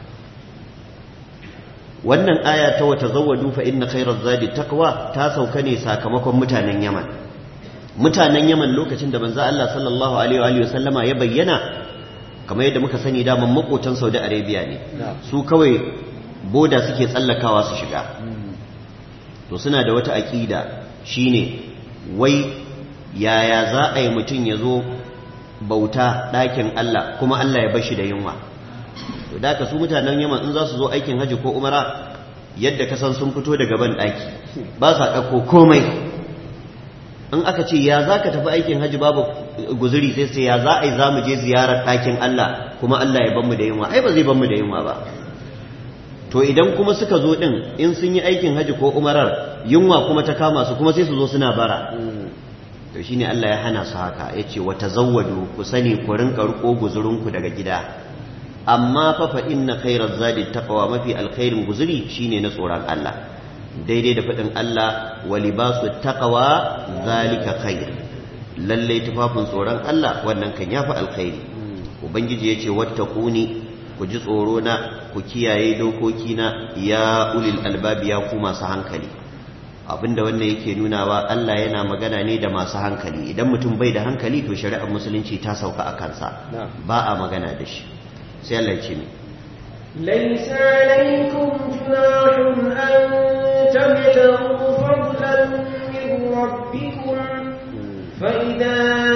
Wannan aya ta wata zawwadu fa inna khairaz zadi taqwa ta sauka ne sakamakon mutanen Yaman. Mutanen Yaman lokacin da manzo Allah sallallahu alaihi wa sallama ya bayyana, kamar yadda muka sani daman makotan Saudi Arabia ne, su kawai boda suke tsallakawa su shiga. To suna da wata aƙida shine wai yaya za a yi mutum ya zo bauta ɗakin Allah kuma Allah ya bar shi da yunwa. To da ka su mutanen Yaman in za su zo aikin haji ko umara yadda ka san sun fito daga ban ɗaki ba sa ɗauko komai. In aka ce ya za ka tafi aikin haji babu guzuri sai ya za a yi za mu je ziyarar ɗakin Allah kuma Allah ya banmu da yunwa, ai ba zai banmu da yunwa ba. To idan kuma suka zo ɗin in sun yi aikin haji ko umarar yunwa kuma ta kama su kuma sai su zo suna bara. To shine Allah ya hana su haka, ya ce wa tazawwadu ku sani ku rinka riko guzurinku daga gida. Amma fa inna khairaz zadi taqwa, mafi alkhairin guzuri shine na tsoron Allah. Daidai da faɗin Allah wa libasu taqwa zalika khair, lalle tufafin tsoron Allah wannan kan yafi alkhairi. Ubangiji yace wattaquni, ku ji tsoro na, ku kiyaye dokokina ya ulil albabi, ya ku masu hankali. Abinda wannan yake nunawa Allah yana magana ne da masu hankali. Idan mutum bai da hankali to shari'ar musulunci ta sauka a kansa, ba a magana da shi. Sai Allah ya ce ni ليس عليكم جناح أن تبتغوا فضلا من ربكم فإذا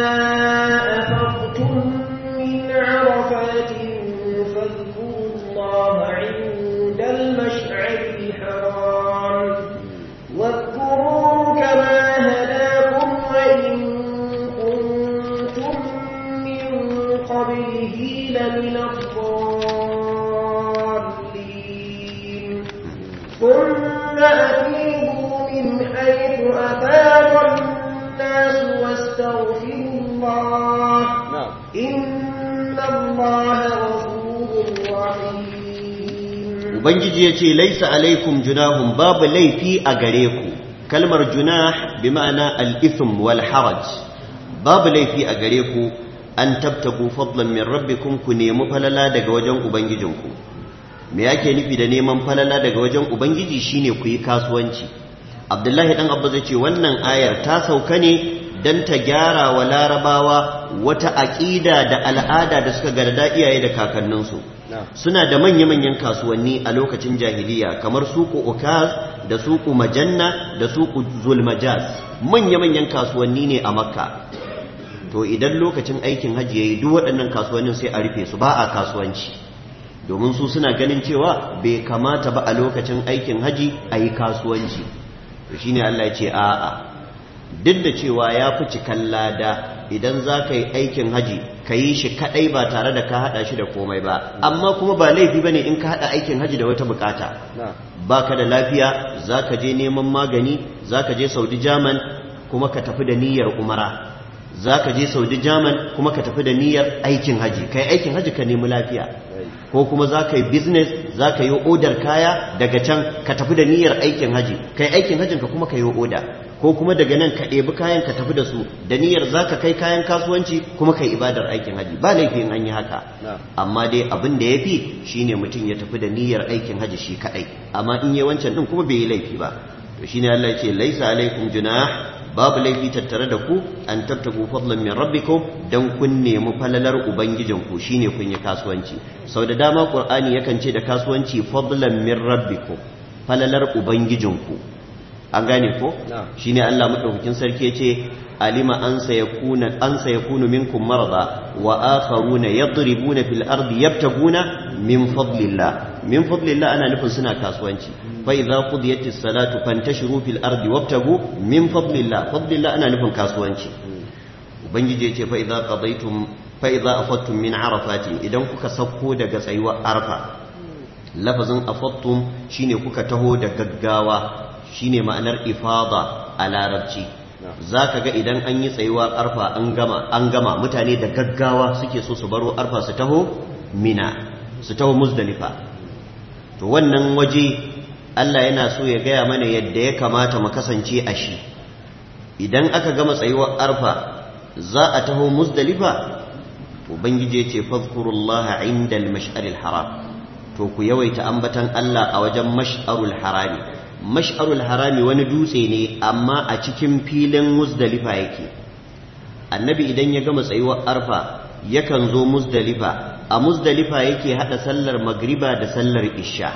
أفضتم من عرفات فاذكروا الله عند المشعر الحرام واذكروه كما هداكم وإن كنتم من قبله لمن ثم أفيضوا من حيث أفاض الناس واستغفروا الله إن الله غفور رحيم. Ubangiji ya ce laisa alaikum junahun, babu laifi a gare ku. Kalmar junah bi ma'ana al-ithm wal haraj, babu laifi a gare ku an tabtagu fadlan min rabbikum, ku nemi falala daga wajen ubangijinku. Me yake nufi da neman falala daga wajen ubangiji? Shine ku yi kasuwanci. Abdullahi dan Abba zai ce wannan ayar ta sauka ne dan ta gyara wa larabawa wata aqida da al'ada da suka garda iyaye da kakanninsu. Suna da manya-manyan kasuwanni a lokacin jahiliya kamar suku ukaz da suku majanna da suku zulmajaz, manya-manyan kasuwanni ne a Makka. To idan lokacin aikin hajji yayi duk waɗannan kasuwannin sai a rufe su, ba a kasuwanci. Domin su suna ganin cewa bai kamata ba a lokacin aikin haji a yi kasuwanci. To shine Allah ya ce a'a, duk da cewa ya fi cikan lada idan za ka yi aikin haji ka yi shi kadai ba tare da ka hada shi da komai ba, amma kuma ba laifi bane in ka hada aikin haji da wata bukata. Ba ka da lafiya za ka je neman magani, za ka je Saudi German kuma ka tafi da niyyar umara, za ka je Saudi German kuma ka tafi da niyyar aikin haji, kai aikin haji ka nemi lafiya. Ko kuma za ka yi business, za ka yi odar kaya daga can ka tafi da niyyar aikin haji, kai aikin hajin ka kuma ka yi oda, ko kuma daga nan ka ɗebi kayan ka tafi da su da niyyar za ka kai kayan kasuwanci kuma ka yi ibadar aikin haji, ba laifin an yi haka. Amma dai abin da ya fi shi ne mutum ya tafi da niyyar aikin haji shi kaɗai, amma in yi wancan ɗin kuma bai yi laifi ba. To shi ne Allah ya ce laisa alaikum junah, babu laifi tattare da ku an tabtagu fadlan min rabbikum, dan kun nemi falalar ubangijinku shine kun yi kasuwanci. Sau da dama Qur'ani yakan ce da kasuwanci fadlan min rabbikum, falalar ubangijinku. an gane ko shine Allah madaukakin sarki yace alima an sayakunu minkum marada wa akharuna yadribuna fil ardi yabtaguna min fadlillah ana nufin suna kasuwanci fa idza qudiyatis salatu fantashiru fil ardi wabtagu min fadlillah ana nufin kasuwanci ubangiji yace fa idza afattum min arafatin idan kuka sauko daga tsayuwar arfa lafazin afattum shine kuka taho da gaggawa shine ma'anar ifada a larabci zaka ga idan an yi tsayuwar arfa an gama mutane da gaggawa suke so su baro arfa su taho mina su taho muzdalifa to wannan waje Allah yana so ya gaya mana yadda ya kamata mu kasance a shi idan aka gama tsayuwar arfa za a taho muzdalifa ubangiji ya ce fadhkurullaha inda al-mash'aril haram to ku yawaita ambatan Allah a wajen mash'arul harami mash'arul harami wani dutse ne amma a cikin filin muzdalifa yake annabi idan ya gama tsayuwar arfa yakan zo muzdalifa a muzdalifa yake hada sallar magriba da sallar isha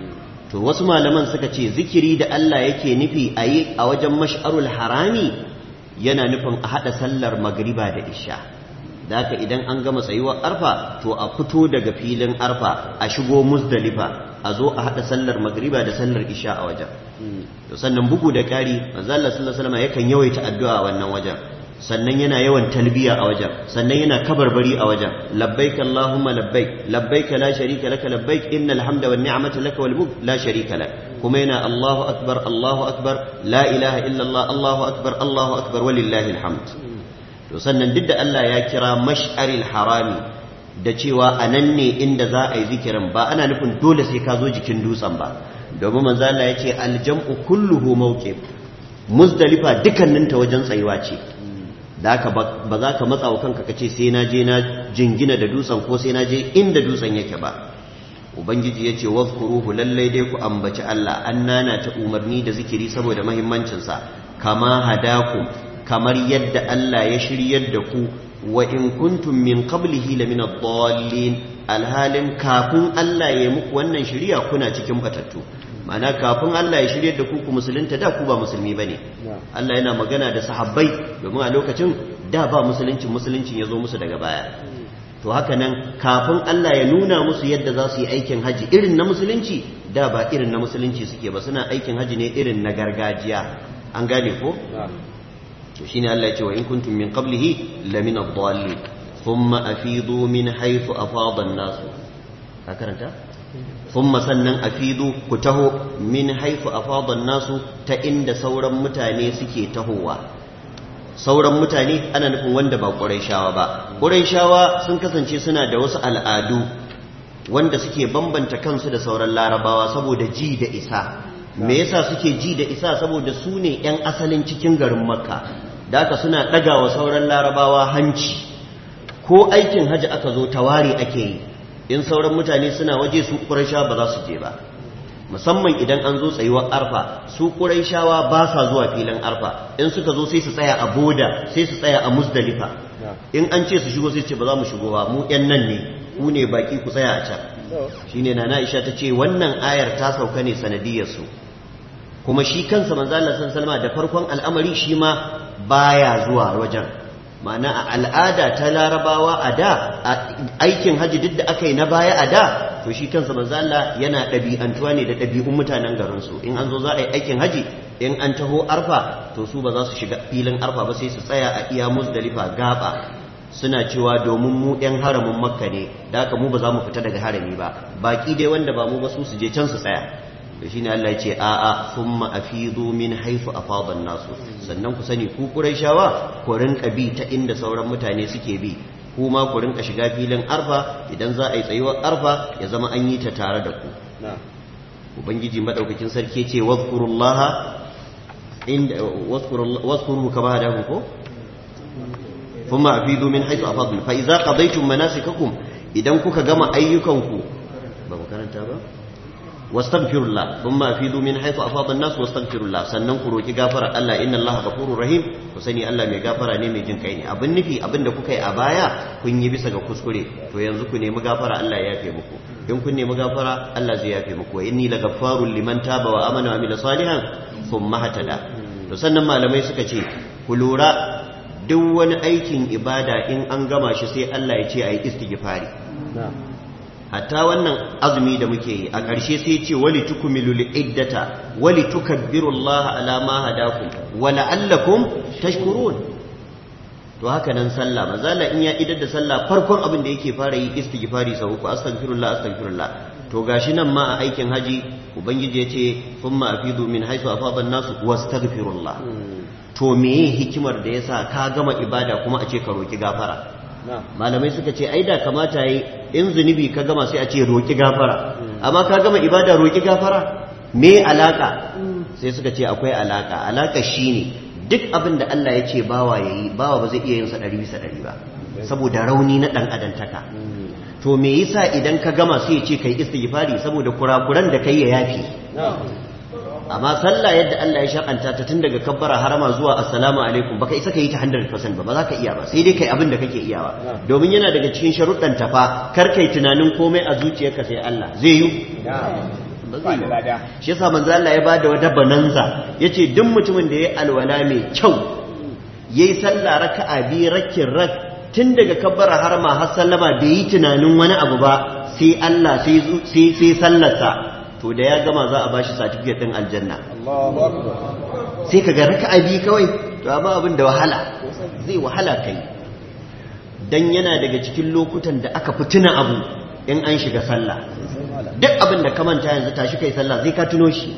to wasu malaman suka ce zikiri da Allah yake nufi a yi a wajen mash'arul harami yana nufin a hada sallar magriba da isha da haka idan an gama tsayuwar arfa to a fito daga filin arfa a shigo muzdalifa a zo a haɗa sallar magriba da sallar isha a wajen to sannan bugu da ƙari manzo Allah sallallahu alaihi wasallam yakan yawaita addu'a a wannan wajen sannan yana yawan talbiya a wajen sannan yana kabarbari a wajen labbaik allahumma labbaik labbaik la sharika laka labbaik innal hamda wan ni'mata laka wal mulk la sharika lak kuma yana Allahu akbar la ilaha illa Allah Allahu akbar walillahi alhamd to sannan duk da Allah ya kira mash'aril harami da cewa anan ne inda za a yi zikirin ba ana nufin dole sai ka zo jikin dutsen ba domin manzo Allah ya ce aljam'u kulluhu mawqif muzdalifa dukkanin ta wajen tsayuwa ce da haka ba za ka matsa wa kanka kace sai na je na jingina da dutsen ko sai na je inda dutsen yake ba ubangiji ya ce wazkuruhu lallai dai ku ambaci Allah an nana ta umarni da zikiri saboda muhimmancinsa kama hadakum kamar yadda Allah ya shiryar da ku wa in kuntum min qablihi la min ad-dallin alhalin kafin Allah ya muku wannan shiriya kuna cikin batattu ma'ana kafin Allah ya shiryar da ku musulunta da ku ba musulmi bane Allah yana magana da sahabbai domin a lokacin da ba musuluncin ya zo musu daga baya to haka nan kafin Allah ya nuna musu yadda za su yi aikin haji irin na musulunci da ba irin na musulunci suke ba suna aikin haji ne irin na gargajiya an gane ko to shine Allah ya ce wa in kuntum min qablihi la min ad-dallin thumma afidu min haythu afada an-nas ka karanta thumma sannan afidu ku taho min haythu afada an-nas ta inda sauran mutane suke tahowa sauran mutane ana nufin wanda ba Qurayshawa ba Qurayshawa sun kasance suna da wasu al'adu wanda suke bambanta kansu da sauran Larabawa saboda ji da isa me yasa suke ji da isa saboda su ne 'yan asalin cikin garin Makka da haka suna ɗagawa sauran Larabawa hanci ko aikin haji aka zo tawari ake yi in sauran mutane suna waje su Qurayshawa ba za su je ba musamman idan an zo tsayuwar arfa su Qurayshawa ba sa zuwa filin arfa in suka zo sai su tsaya a boda sai su tsaya a Muzdalifa in an ce su shigo sai ce ba za mu shigo ba mu ƴan nan ne ku ne baki ku tsaya a can shine nana Aisha ta ce wannan ayar ta sauka ne sanadiyar su kuma shi kansa manzo Allah sallallahu alaihi da farkon al'amari shi ma baya zuwa wajen ma'ana a al'ada ta Larabawa a da aikin haji duk da aka yi na baya a da to shi kansa manzo Allah yana ɗabi'antuwa ne da ɗabi'un mutanen garin su in an zo za a yi aikin haji in an taho arfa to su ba za su shiga filin arfa ba sai su tsaya a iya Muzdalifa gaba suna cewa domin mu ɗan haramin Makka ne da haka mu ba za mu fita daga harami ba baki dai wanda ba mu ba su je can su tsaya to shine Allah ya ce a'a thumma afidu min haythu afada an-nasu sannan ku sani ku Qurayshawa ku rinka bi ta inda sauran mutane suke bi kuma ku rinka shiga filin arfa idan za a yi tsayuwar arfa ya zama an yi ta tare da ku ubangiji madaukakin sarki ce wazkurullaha inda wazkuruhu kama hadakum ko thumma afidu min haythu afadna fa idza qadaytum manasikakum idan kuka gama ayyukanku ba ku karanta ba wastaghfirullah thumma afidu min haythu afada an-nas wastaghfirullah sannan ku roki gafara Allah inna Allah ghafurur rahim ku sani Allah mai gafara ne mai jin kai ne abin nufi abinda kuka yi a baya kun yi bisa ga kuskure to yanzu ku nemi gafara Allah ya yafe muku in kun nemi gafara Allah zai yafe muku inni laghaffarul liman taba wa amana wa amila salihan thumma hatada to sannan malamai suka ce ku lura duk wani aikin ibada in an gama shi sai Allah ya ce ayi istighfari hatta wannan azumi da muke yi a ƙarshe sai ce wali tukmilul iddata wali tukabbirullaha ala ma hadakum wa la'allakum tashkurun to haka nan sallah mazala in ya idar da sallah farkon abin da yake fara yi istighfari sau uku astaghfirullah to gashi nan ma a aikin haji ubangiji ya ce thumma afidu min haythu afada an-nas wastaghfirullah to meye hikimar da yasa ka gama ibada kuma a ce ka roki gafara malamai suka ce ai da kamata yi in zunubi ka gama sai a ce roki gafara amma ka gama ibada roki gafara me alaka sai suka ce akwai alaka shine duk abin da Allah ya ce bawa yayi bawa ba zai iya yin sa 100% ba saboda rauni na dan adantaka to me yasa idan ka gama sai ya ce kai istighfari saboda kurakuran da kai ya yafi amma sallah yadda Allah ya shakanta ta tun daga kabbara harama zuwa assalamu alaikum baka isa kai ta 100% ba za ka iya ba sai dai kai abin da kake iyawa domin yana daga cikin sharuɗan tafa kar kai tunanin komai a zuciyarka sai Allah zai yi shi yasa manzo Allah ya bada wata bananza yace duk mutumin da yayi alwala mai kyau yayi sallah raka'a bi rak tun daga kabbara harama har sallama bai yi tunanin wani abu ba sai Allah sai sallarsa to da ya gama za a bashi certificate din aljanna sai kaga raka'a bi kawai to amma abin da wahala zai wahala kai dan yana daga cikin lokutan da aka fitina abu in an shiga sallah duk abin da ka manta yanzu tashi kai sallah zai ka tuno shi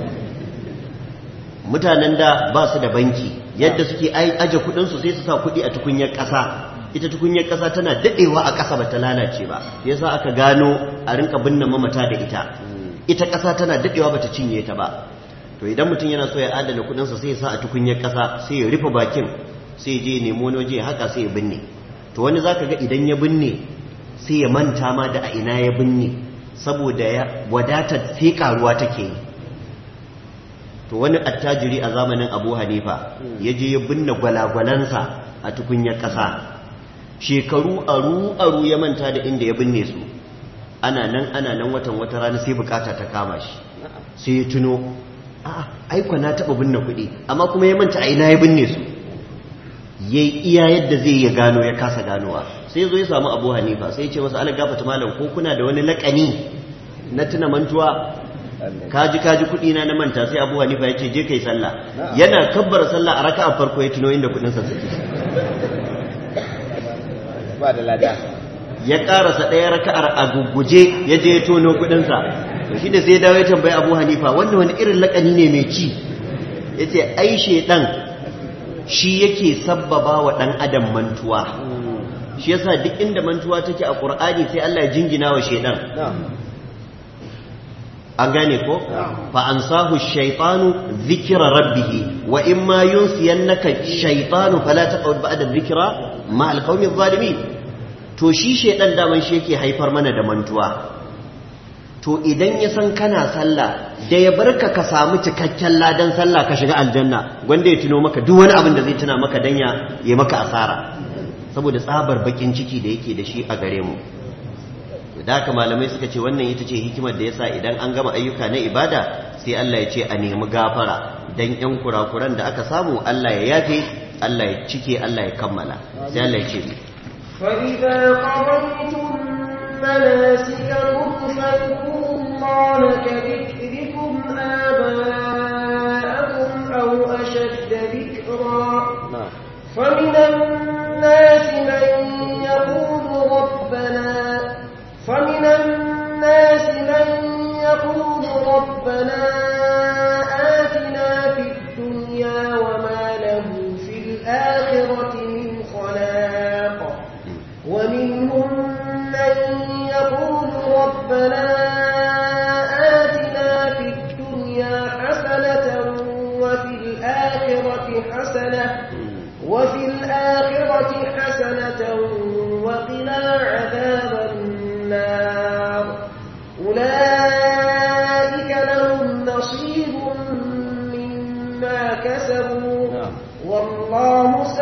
mutanen da ba su da banki yadda suke aje kudin su sai su sa kudi a tukunyar kasa ita tukunyar kasa tana dadewa a kasa bata lalace ba yasa aka gano a rinka binne mamata da ita kasa tana dadewa bata cinye ta ba to idan mutum yana so ya adana kudin sa sai ya sa a tukunyar kasa sai ya rufe bakin sai ya je nemo wani waje haka sai ya binne to wani zaka ga idan ya binne sai ya manta ma da a ina ya binne saboda ya wadatar sai karuwa take yi to wani attajiri a zamanin Abu Hanifa ya je ya binne gwalagwalansa a tukunyar kasa shekaru aru ya manta da inda ya binne su ana nan wata rana sai bukata ta kama shi sai ya tuno aiko na taba binne kuɗi amma kuma ya manta a ina ya binne su yayi iya yadda zai ya gano ya kasa ganowa sai zo ya samu Abu Hanifa sai ya ce masa ala gafata malam ko kuna da wani lakani na tuna mantuwa kaji kuɗi na manta sai Abu Hanifa ya ce je kai sallah yana kabbara sallah a raka'a farko ya tuno inda kuɗin sa suke ba da lada ya karasa ɗaya raka'ar a guguje ya je ya tono kuɗinsa to shi da sai ya dawo ya tambayi Abu Hanifa wannan wani irin lakani ne mai ci yace ai shedan shi yake sabbaba wa dan adam mantuwa shi yasa duk inda mantuwa take a Qur'ani sai Allah ya jingina wa shedan an gane ko fa ansahu ash-shaytanu dhikra rabbih wa imma yunsiyannaka ash-shaytanu fala taqud ba'da dhikra ma al-qawmi adh-dhalimin to shi shedan daman shi yake haifar mana da mantuwa to idan ya san kana sallah da ya barka ka samu cikakken ladan sallah ka shiga aljanna wanda ya tuno maka duk wani abin da zai tuna maka dan ya maka asara saboda tsabar bakin ciki da yake da shi a gare mu da haka malamai suka ce wannan ita ce hikimar da yasa idan an gama ayyuka na ibada sai Allah ya ce a nemi gafara dan yan kurakuran da aka samu Allah ya yafe Allah ya cike Allah ya kammala sai Allah ya ce فإذا قضيتم مناسككم فاذكروا الله كذكركم آباءكم أو أشد ذكرا فمن الناس من يقول ربنا آتنا في الدنيا وما له في الآخرة من خلاق ومنهم من يقول ربنا آتنا في الدنيا حسنة وفي الآخرة حسنة وقنا عذاب النار أولئك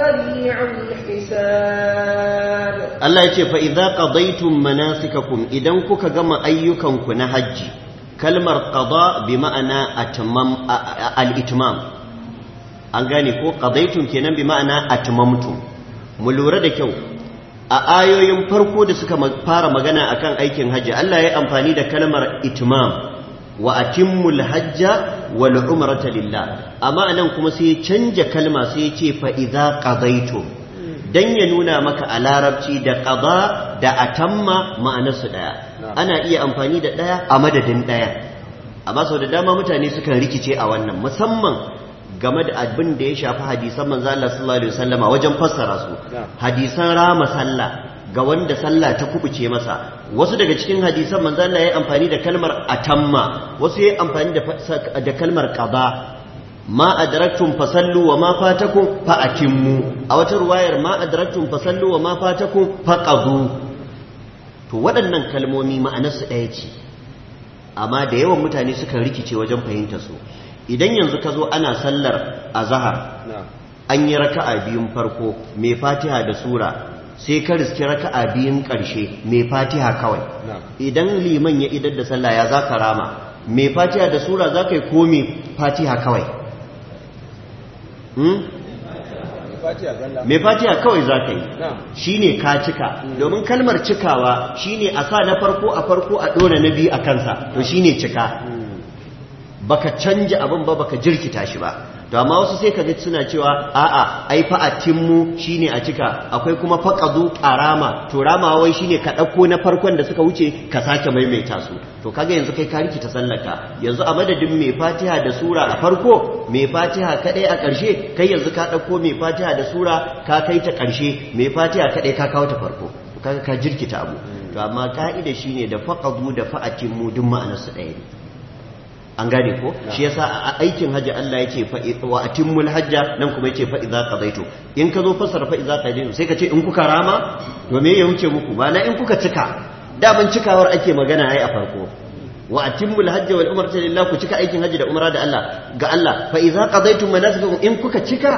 سريع الحساب. Allah ya ce fa idza qadaytum manasikakum idan kuka gama ayyukanku na hajji, kalmar qada bi ma'ana al-itmam, an gane ko qadaytum kenan bi ma'ana atmamtum. Mu lura da kyau, a ayoyin farko da suka fara magana akan aikin hajji, Allah ya amfani da kalmar itmam wa atimmul hajja wal umrata lillah, amma anan kuma sai ya canja kalma sai ya ce fa idza qadaytum, dan ya nuna maka a larabci da qada da atamma ma'anarsu daya, ana iya amfani da daya a madadin daya. Amma sau da dama mutane sukan rikice a wannan, musamman game da abin da ya shafi hadisan manzo Allah sallallahu alaihi wasallama wajen fassara su. Hadisan rama sallah ga wanda sallah ta kubuce masa, wasu daga cikin hadisan manzo Allah ya amfani da kalmar atamma, wasu ya amfani da kalmar qada. Ma adraktum fasallu wa ma fatakum fa atimmu, a wata ruwayar ma adraktum fasallu wa ma fatakum faqadu. To waɗannan kalmomi ma'anarsu ɗaya ce, amma da yawan mutane sukan rikice wajen fahimtar su. Idan yanzu ka zo ana sallar azhar, an yi raka'a biyun farko mai fatiha da sura, sai ka riski raka'a biyun ƙarshe mai fatiha kawai. Idan liman ya idar da sallah ya za ka rama, mai fatiha da sura za ka yi ko mai fatiha kawai? mai fatiha kawai za ka yi, shi ne ka cika, domin kalmar cikawa shi ne a sa na farko a ɗora na biyu a kansa, to shi ne cika. Baka canja abin ba, baka jirkita shi ba. To amma wasu sai ka ga suna cewa a'a ai fa atimmu shine a cika, akwai kuma faqadu arama, to rama wai shine ka dauko na farkon da suka wuce ka sake maimaita su. To kaga yanzu kai ka rikita sallaka, yanzu a madadin mai fatiha da sura a farko, mai fatiha kadai a ƙarshe, kai yanzu ka dauko mai fatiha da sura ka kai ta ƙarshe, mai fatiha kadai ka kawo ta farko, kaga ka jirkita abu. To amma ka'ida shine da faqadu da fa'atimmu duk ma'anar su ɗaya ne. An gane ko? Shi yasa a aikin hajji Allah yake wa atimmul hajja, nan kuma yake fa idza qadaytu. In ka zo fasara fa idza qadaytu sai ka ce in kuka rama, to me ya wuce muku? Ma'ana in kuka cika. Da ban cikawar ake magana ai a farko. Wa atimmul hajja wal umrata lillah, ku cika aikin hajji da umra da Allah ga Allah. Fa idza qadaytum manasikakum, in kuka cika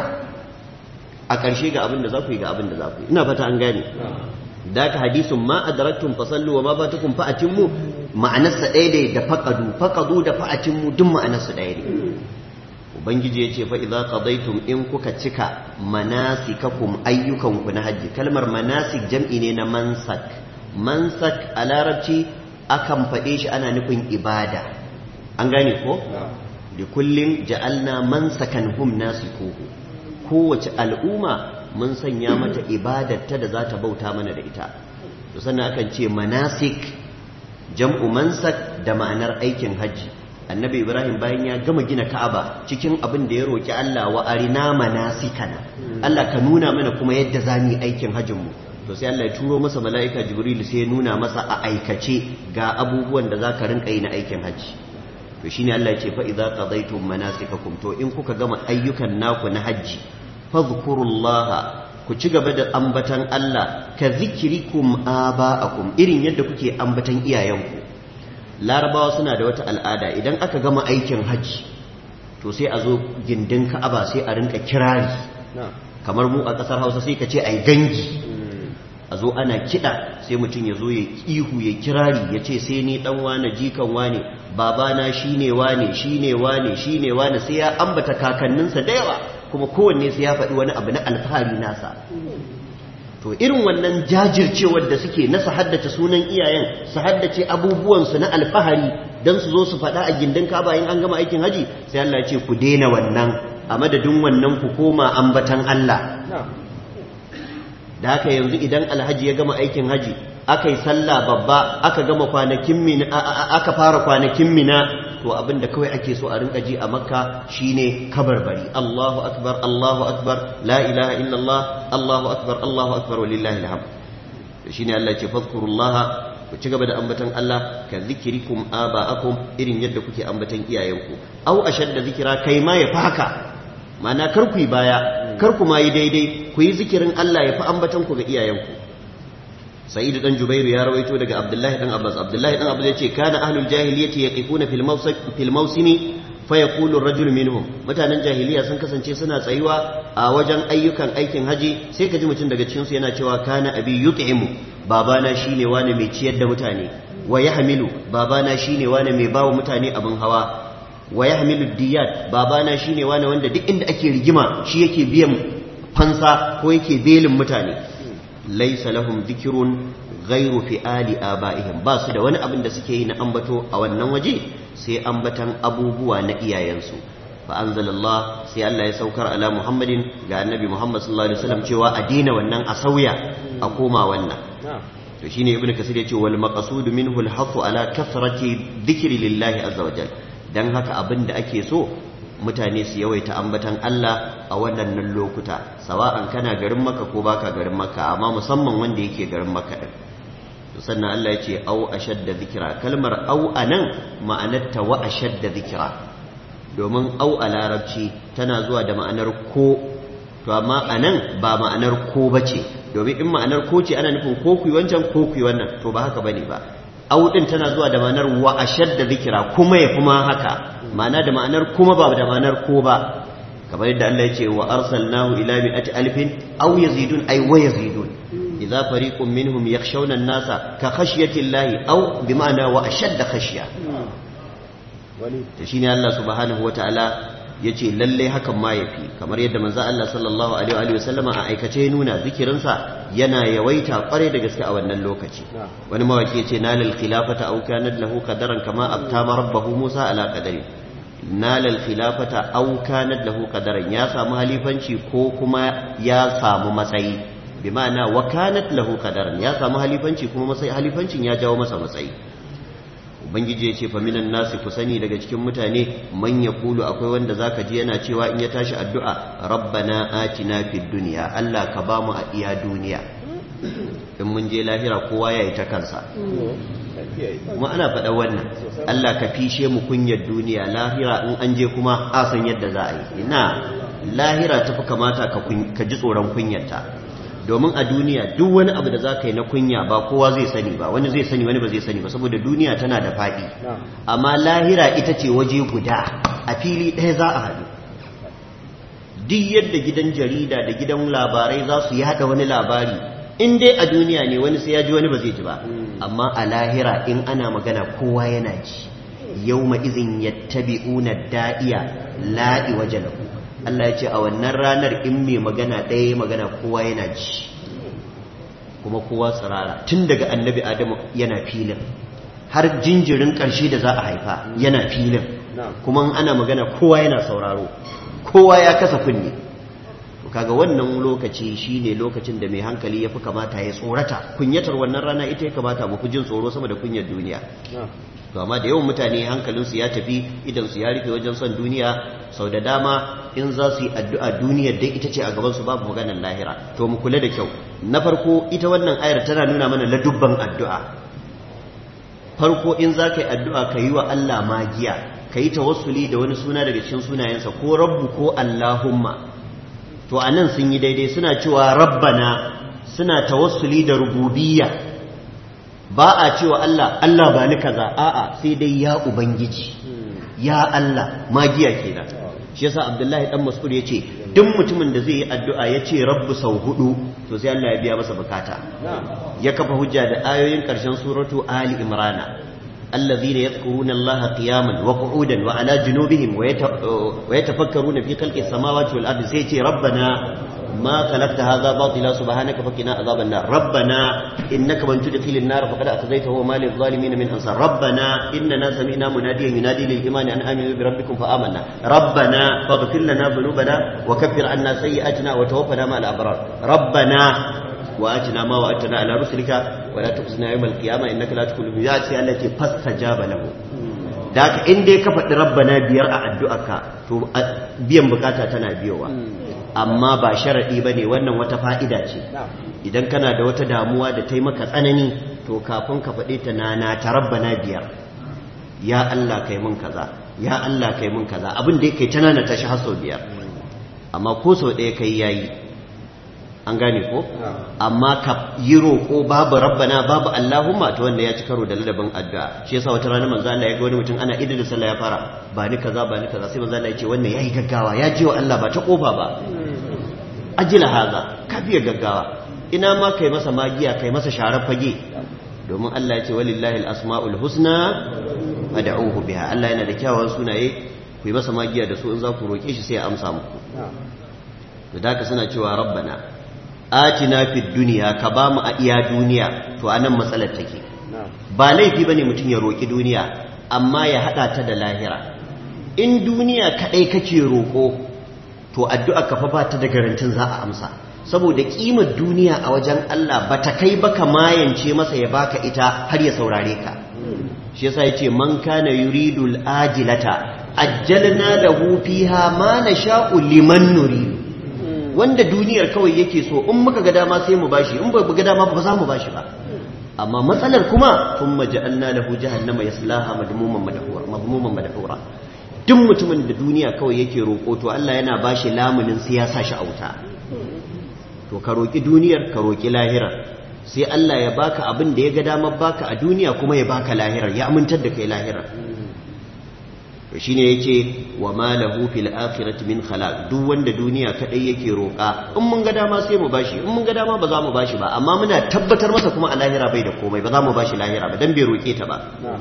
a ƙarshe ga abin da za ku yi, ga abin da za ku yi. Ina fata an gane. Da ka hadisun ma adraktum fasallu wa ma fatakum fa atimmu ma'anarsa ɗaya da faqadu da fa atimmu duk ma'anarsa ɗaya ne. Ubangiji yace fa idza qadaytum, in kuka cika manasikakum ayyukanku na haji. Kalmar manasik jam'i ne na mansak. Mansak a larabci akan faɗe shi ana nufin ibada, an gane ko? Da kullum ja'alna mansakan hum nasikuhu, kowace al'umma mun sanya mata ibadarta da za ta bauta mana da ita. To sannan akan ce manasik jam'u mansak da ma'anar aikin hajji. Annabi Ibrahim bayan ya gama gina Ka'aba, cikin abin da ya roki Allah, wa arina manasikana, Allah ka nuna mana kuma yadda za mu yi aikin hajjin mu. To sai Allah ya turo masa mala'ika Jibril sai ya nuna masa a aikace ga abubuwan da za ka rinka yi na aikin hajji. To shine Allah ya ce fa idza qadaytum manasikakum, to in kuka gama ayyukan naku na hajji, fadhkurullaha, ku ci gaba da ambatan Allah ka zikirikum aba'akum, irin yadda kuke ambatan iyayenku. Larabawa suna da wata al'ada, idan aka gama aikin hajji to sai a zo gindin Ka'aba sai a rinka kirari, kamar mu a ƙasar Hausa sai ka ce ai gangi, a zo ana kiɗa, sai mutum ya zo ya ihu ya kirari ya ce sai ni ɗan wane jikan wane, babana shine wane shine wane shine wane, sai ya ambata kakanninsa da yawa, kuma kowanne sai ya faɗi wani abu na alfahari nasa. To irin wannan jajircewar da suke na su haddace sunan iyayen, su haddace abubuwansu na alfahari don su zo su faɗa a gindin Ka'aba in an gama aikin haji, sai Allah ya ce ku daina wannan, a madadin wannan ku koma ambatan Allah. Da haka yanzu idan alhaji ya gama aikin haji, aka yi sallah babba, aka gama kwanakin mina, aka fara kwanakin mina, to abinda kawai ake so a rinka ji a Makka shine kabarbari, Allahu akbar Allahu akbar, la ilaha illallah, Allahu akbar Allahu akbar, walillahi alhamd. To shine Allah ya ce fadhkurullaha, ku ci gaba da ambatan Allah ka zikirikum aba'akum, irin yadda kuke ambatan iyayenku, au ashadda zikira, kai ma ya fi haka. Ma'ana kar ku yi baya, kar ku ma yi daidai, ku yi zikirin Allah ya fi ambatan ku ga iyayenku. Sa'id dan Jubairu ya rawaito daga Abdullahi dan Abbas. Abdullahi dan Abbas yace kana ahlul jahiliyyati yaqifuna fil mawsimi fa yaqulu ar-rajulu minhum mutanen jahiliya sun kasance suna tsayuwa a wajen ayyukan aikin haji sai ka ji mutum daga cikin su yana cewa kana abi yut'imu babana shine wani mai ciyar da mutane wa yahmilu babana shine wani mai bawa mutane abin hawa wa yahmilu diyat babana shine wani wanda duk inda ake rigima shi yake biyan fansa ko yake belin mutane laysa lahum dhikrun ghayru fi'ali abaihim ba su da wani abin da suke yi na ambato a wannan waje sai ambatan abubuwa na iyayensu fa anzalallah sai Allah ya saukar ala Muhammadin ga annabi Muhammad sallallahu alaihi wasallam cewa a dina wannan a sauya a koma wannan to shine ibnu kasir yace wal maqsud minhu al hafu ala kathrati dhikri lillahi azza wajal dan haka abin da ake so mutane su yawaita ambatan Allah a waɗannan lokuta sawa'an kana garin Makka ko baka garin Makka amma musamman wanda yake garin Makka din sannan Allah ya ce au ashadda dhikra kalmar au anan ma'anarta wa ashadda dhikra domin au a larabci tana zuwa da ma'anar ko to amma anan ba ma'anar ko bace domin in ma'anar ko ce ana nufin ko kuyi wancan ko kuyi wannan to ba haka bane ba au din tana zuwa da ma'anar wa ashadda dhikra kuma ya kuma haka ma'ana da ma'anar kuma ba da ma'anar ko ba kamar yadda Allah ya ce wa arsalnahu ila mi'ati alfin aw yazidun ay wa yazidun idza fariqun minhum yakhshawna an-nasa ka khashyati llahi aw bima'ana wa ashadda khashya to shine Allah subhanahu wataala yace lalle hakan ma yafi kamar yadda manzo Allah sallallahu alaihi wa sallama a aikace nuna zikirinsa yana yawaita kware da gaske a wannan lokaci wani mawaki yace nalal khilafata aw kanat lahu qadaran kama abtama rabbahu Musa ala qadari nalal khilafata aw kanat lahu qadaran ya samu halifanci ko kuma ya samu matsayi bi ma'ana wa kanat lahu qadaran ya samu halifanci kuma matsayi halifancin ya jawo masa matsayi ubangiji ya ce fa minan nasi ku sani daga cikin mutane man yaqulu akwai wanda zaka ji yana cewa in ya tashi addu'a rabbana atina fid dunya Allah ka ba mu a iya duniya in mun je lahira kowa yayi ta kansa kuma ana faɗa wannan Allah ka fishe mu kunyar duniya lahira in an je kuma a san yadda za a yi ina lahira tafi kamata ka ji tsoron kunyarta domin a duniya duk wani abu da za ka yi na kunya ba kowa zai sani ba wani zai sani wani ba zai sani ba saboda duniya tana da faɗi amma lahira ita ce waje guda a fili ɗaya za a haɗu duk yadda gidan jarida da gidan labarai za su yaɗa wani labari in dai a duniya ne wani sai ya ji wani ba zai ji ba amma a lahira in ana magana kowa yana ji yawma izin yattabi'una da'iya la'i wajalahu Allah ya ce a wannan ranar in mai magana ɗaya magana kowa yana ji kuma kowa tsirara tun daga annabi Adamu yana filin har jinjirin ƙarshe da za a haifa yana filin kuma ana magana kowa yana sauraro kowa ya kasa kunne kaga wannan lokaci shine lokacin da mai hankali ya fi kamata ya tsorata kunyatar wannan rana ita ya kamata mu fi jin tsoro sama da kunyar duniya to amma da yawan mutane hankalinsu ya tafi idan su ya rufe wajen son duniya sau da dama in za su yi addu'a duniyar dai ita ce a gabansu babu maganar lahira to mu kula da kyau na farko ita wannan ayar tana nuna mana ladubban addu'a farko in za ka yi addu'a ka yi wa Allah magiya ka yi tawassuli da wani suna daga cikin sunayensa ko rabbu ko allahumma to a nan sun yi daidai suna cewa rabbana suna tawassuli da rububiyya ba a cewa Allah ba ni kaza a'a sai dai ya ubangiji ya Allah magiya kenan shi yasa Abdullahi dan Mas'ud yace duk mutumin da zai yi addu'a yace rabbu sau 4 to sai Allah ya biya masa bukata ya kafa hujja da ayoyin karshen suratu Ali Imran alladhina yadhkuruna Allah qiyaman wa qu'udan wa ala junubihim wa yatafakkaruna fi khalqis samawati wal ardi sai yace rabbana ما خلقت هذا باطلا سبحانك فقنا عذاب النار ربنا إنك من تدخل النار فقد أخذيته وما للظالمين من أنصار ربنا إننا سمعنا مناديا ينادي للإيمان أن آمنوا بربكم فآمنا ربنا فاغفر لنا ذنوبنا وكفر عنا سيئاتنا وتوفنا مع الأبرار ربنا وآتنا ما وعدتنا على رسلك ولا تخزنا يوم القيامة إنك لا تدخل الميعاد التي فاستجاب له ذاك إن دي كفت ربنا بير أدعك تو بيان بكاتا تنا بيوا amma ba sharaɗi ba ne wannan wata fa'ida ce idan kana da wata damuwa da ta yi maka tsanani to kafin ka faɗe ta na ta rabbana biyar ya Allah kai mun kaza ya Allah kai mun kaza abin da kai ta nana ta shi haso biyar amma ko sau ɗaya kai yayi an gane ko amma ka yi roƙo babu rabbana babu allahumma to wanda ya ci karo da ladabin addu'a shi yasa wata rana manzo Allah ya ga wani mutum ana idda da sallah ya fara ba ni kaza sai manzo Allah ya ce wannan yayi gaggawa ya ji wa Allah ba ta kofa ba ajila haza ka biya gaggawa ina ma kai masa magiya kai masa sharar fage domin Allah ya ce walillahi al-asmaul husna fad'uhu biha Allah yana da kyawawan sunaye ku yi masa magiya da su in za ku roke shi sai ya amsa muku da haka suna cewa rabbana atina fid dunya ka ba mu a iya duniya to anan matsalar take ba laifi bane mutum ya roki duniya amma ya hada ta da lahira in duniya kadai kake roko to addu'a ka fa ba ta da garantin za a amsa saboda kimar duniya a wajen Allah bata kai baka mayance masa ya baka ita har ya saurare ka shi yasa yace man kana yuridul ajilata ajjalna lahu fiha ma nasha'u liman nuridu wanda duniyar kawai yake so in muka ga dama sai mu bashi in ba ga dama ba za mu bashi ba amma matsalar kuma thumma ja'alna lahu jahannama yaslaha madmuman madhura duk mutumin da duniya kawai yake roko to Allah yana bashi lamunin sai ya sa shi a wuta to ka roki duniyar ka roki lahirar sai Allah ya baka abin da ya ga damar baka a duniya kuma ya baka lahirar ya amintar da kai lahirar shine yace wa ma lahu fil akhirati min khalaq duk wanda duniya kadai yake roka in mun ga dama sai mu bashi in mun ga dama ba za mu bashi ba amma muna tabbatar masa kuma a lahira bai da komai ba za mu bashi lahira ba dan bai roke ta ba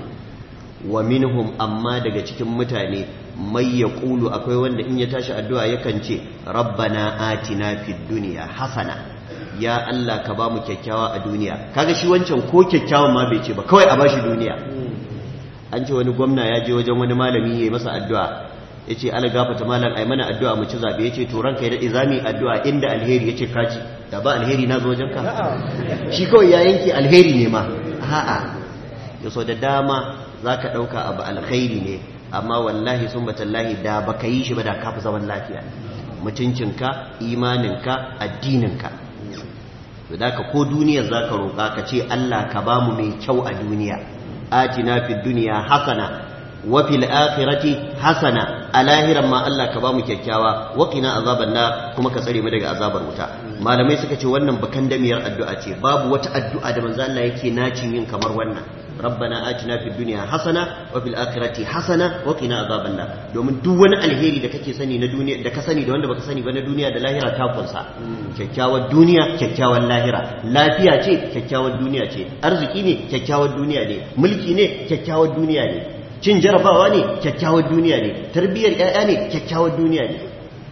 wa minhum amma daga cikin mutane mai yaqulu akwai wanda in ya tashi addu'a yakan ce rabbana atina fid dunya hasana ya Allah ka ba mu kyakkyawa a duniya kaga shi wancan ko kyakkyawan ma bai ce ba kawai a bashi duniya an ce wani gwamna ya je wajen wani malami ya yi masa addu'a ya ce ala gafata malam ai mana addu'a mu ci zaɓe ya ce to ranka ya daɗe za mu yi addu'a inda alheri ya ce kaji da ba alheri na zo wajen ka shi kawai ya yanke alheri ne ma a'a ya so da dama za ka ɗauka abu alkhairi ne amma wallahi sun batallahi da ba ka yi shi ba da ka fi zaman lafiya mutuncinka imaninka addininka da ka ko duniyar za ka roƙa ka ce Allah ka ba mu mai kyau a duniya آتنا في الدنيا حسنة وفي الآخرة حسنة الاهرا ما الله كبامو كيكاوا وقنا عذاب النار كما كسري mu daga azabar wuta malamai suka ce wannan bakan damiyar addu'a ce babu wata addu'a da manzo Allah yake nacin yin kamar wannan rabbana atina fid dunya hasana wa fil akhirati hasana wa qina azaban nar domin duk wani alheri da kake sani na duniya da ka sani da wanda baka sani ba na duniya da lahira ta kunsa kyakkyawar duniya kyakkyawar lahira lafiya ce kyakkyawar duniya ce arziki ne kyakkyawar duniya ne mulki ne kyakkyawar duniya ne cin jarabawa ne kyakkyawar duniya ne tarbiyyar ƴaƴa ne kyakkyawar duniya ne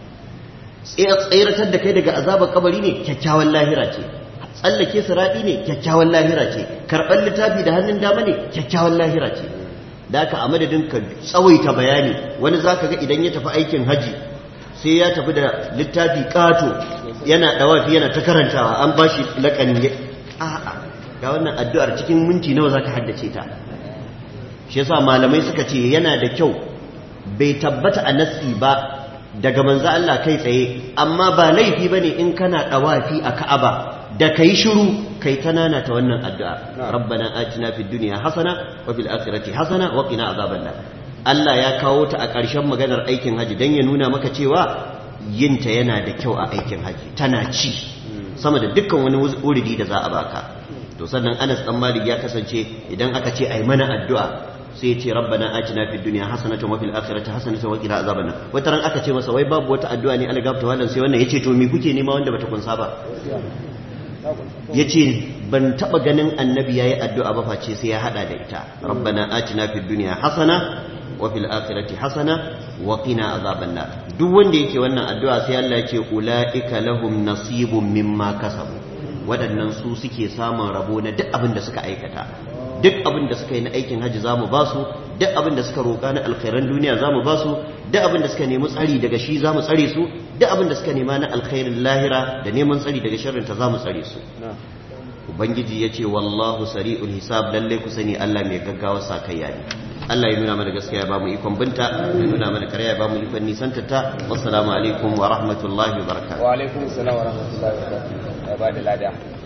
tsayratar da kai daga azabar kabari ne kyakkyawar lahira ce tsallake siradi ne kyakkyawar lahira ce karɓar littafi da hannun dama ne kyakkyawar lahira ce da aka a madadin ka tsawaita bayani wani zaka ga idan ya tafi aikin haji sai ya tafi da littafi kato yana dawafi yana ta karantawa an bashi lakani a'a ga wannan addu'ar cikin minti nawa zaka haddace ta shi yasa malamai suka ce yana da kyau bai tabbata a nassi ba daga manzo Allah kai tsaye amma ba laifi bane in kana dawafi a Ka'aba da kai shiru kai ta nana ta wannan addu'a rabbana atina fid dunya hasana wa fil akhirati hasana wa qina azaban nar Allah ya kawo ta a ƙarshen maganar aikin haji dan ya nuna maka cewa yinta yana da kyau a aikin haji tana ci sama da dukkan wani wuridi da za a baka to sannan Anas dan Malik ya kasance idan aka ce ai mana addu'a sai ya ce rabbana atina fid dunya hasanatan wa fil akhirati hasanatan wa qina azaban nar wata ran aka ce masa wai babu wata addu'a ne algafta wallan sai wannan yace to me kuke nema wanda bata kunsa ba yace ban taba ganin annabi yayi addu'a ba face sai ya hada da ita rabbana atina fid dunya hasana wa fil akhirati hasana wa qina azaban nar duk wanda yake wannan addu'a sai Allah ya ce ulaika lahum nasibun mimma kasabu wadannan su suke samun rabo na duk abin da suka aikata duk abin da suka yi na aikin haji zamu ba su duk abin da suka roƙa na alkhairan duniya zamu ba su duk abin da suka nemi tsari daga shi zamu tsare su duk abin da suka nema na alkhairin lahira da neman tsari daga sharrin ta zamu tsare su ubangiji yace wallahu sari'ul hisab lalle ku sani Allah mai gaggawa sakayya ne Allah ya nuna mana gaskiya ya bamu ikon binta ya nuna mana ƙarya ya bamu ikon nisanta ta wassalamu alaikum wa rahmatullahi wa barakatuh wa alaikum assalam wa rahmatullahi wa barakatuh ya ba da lada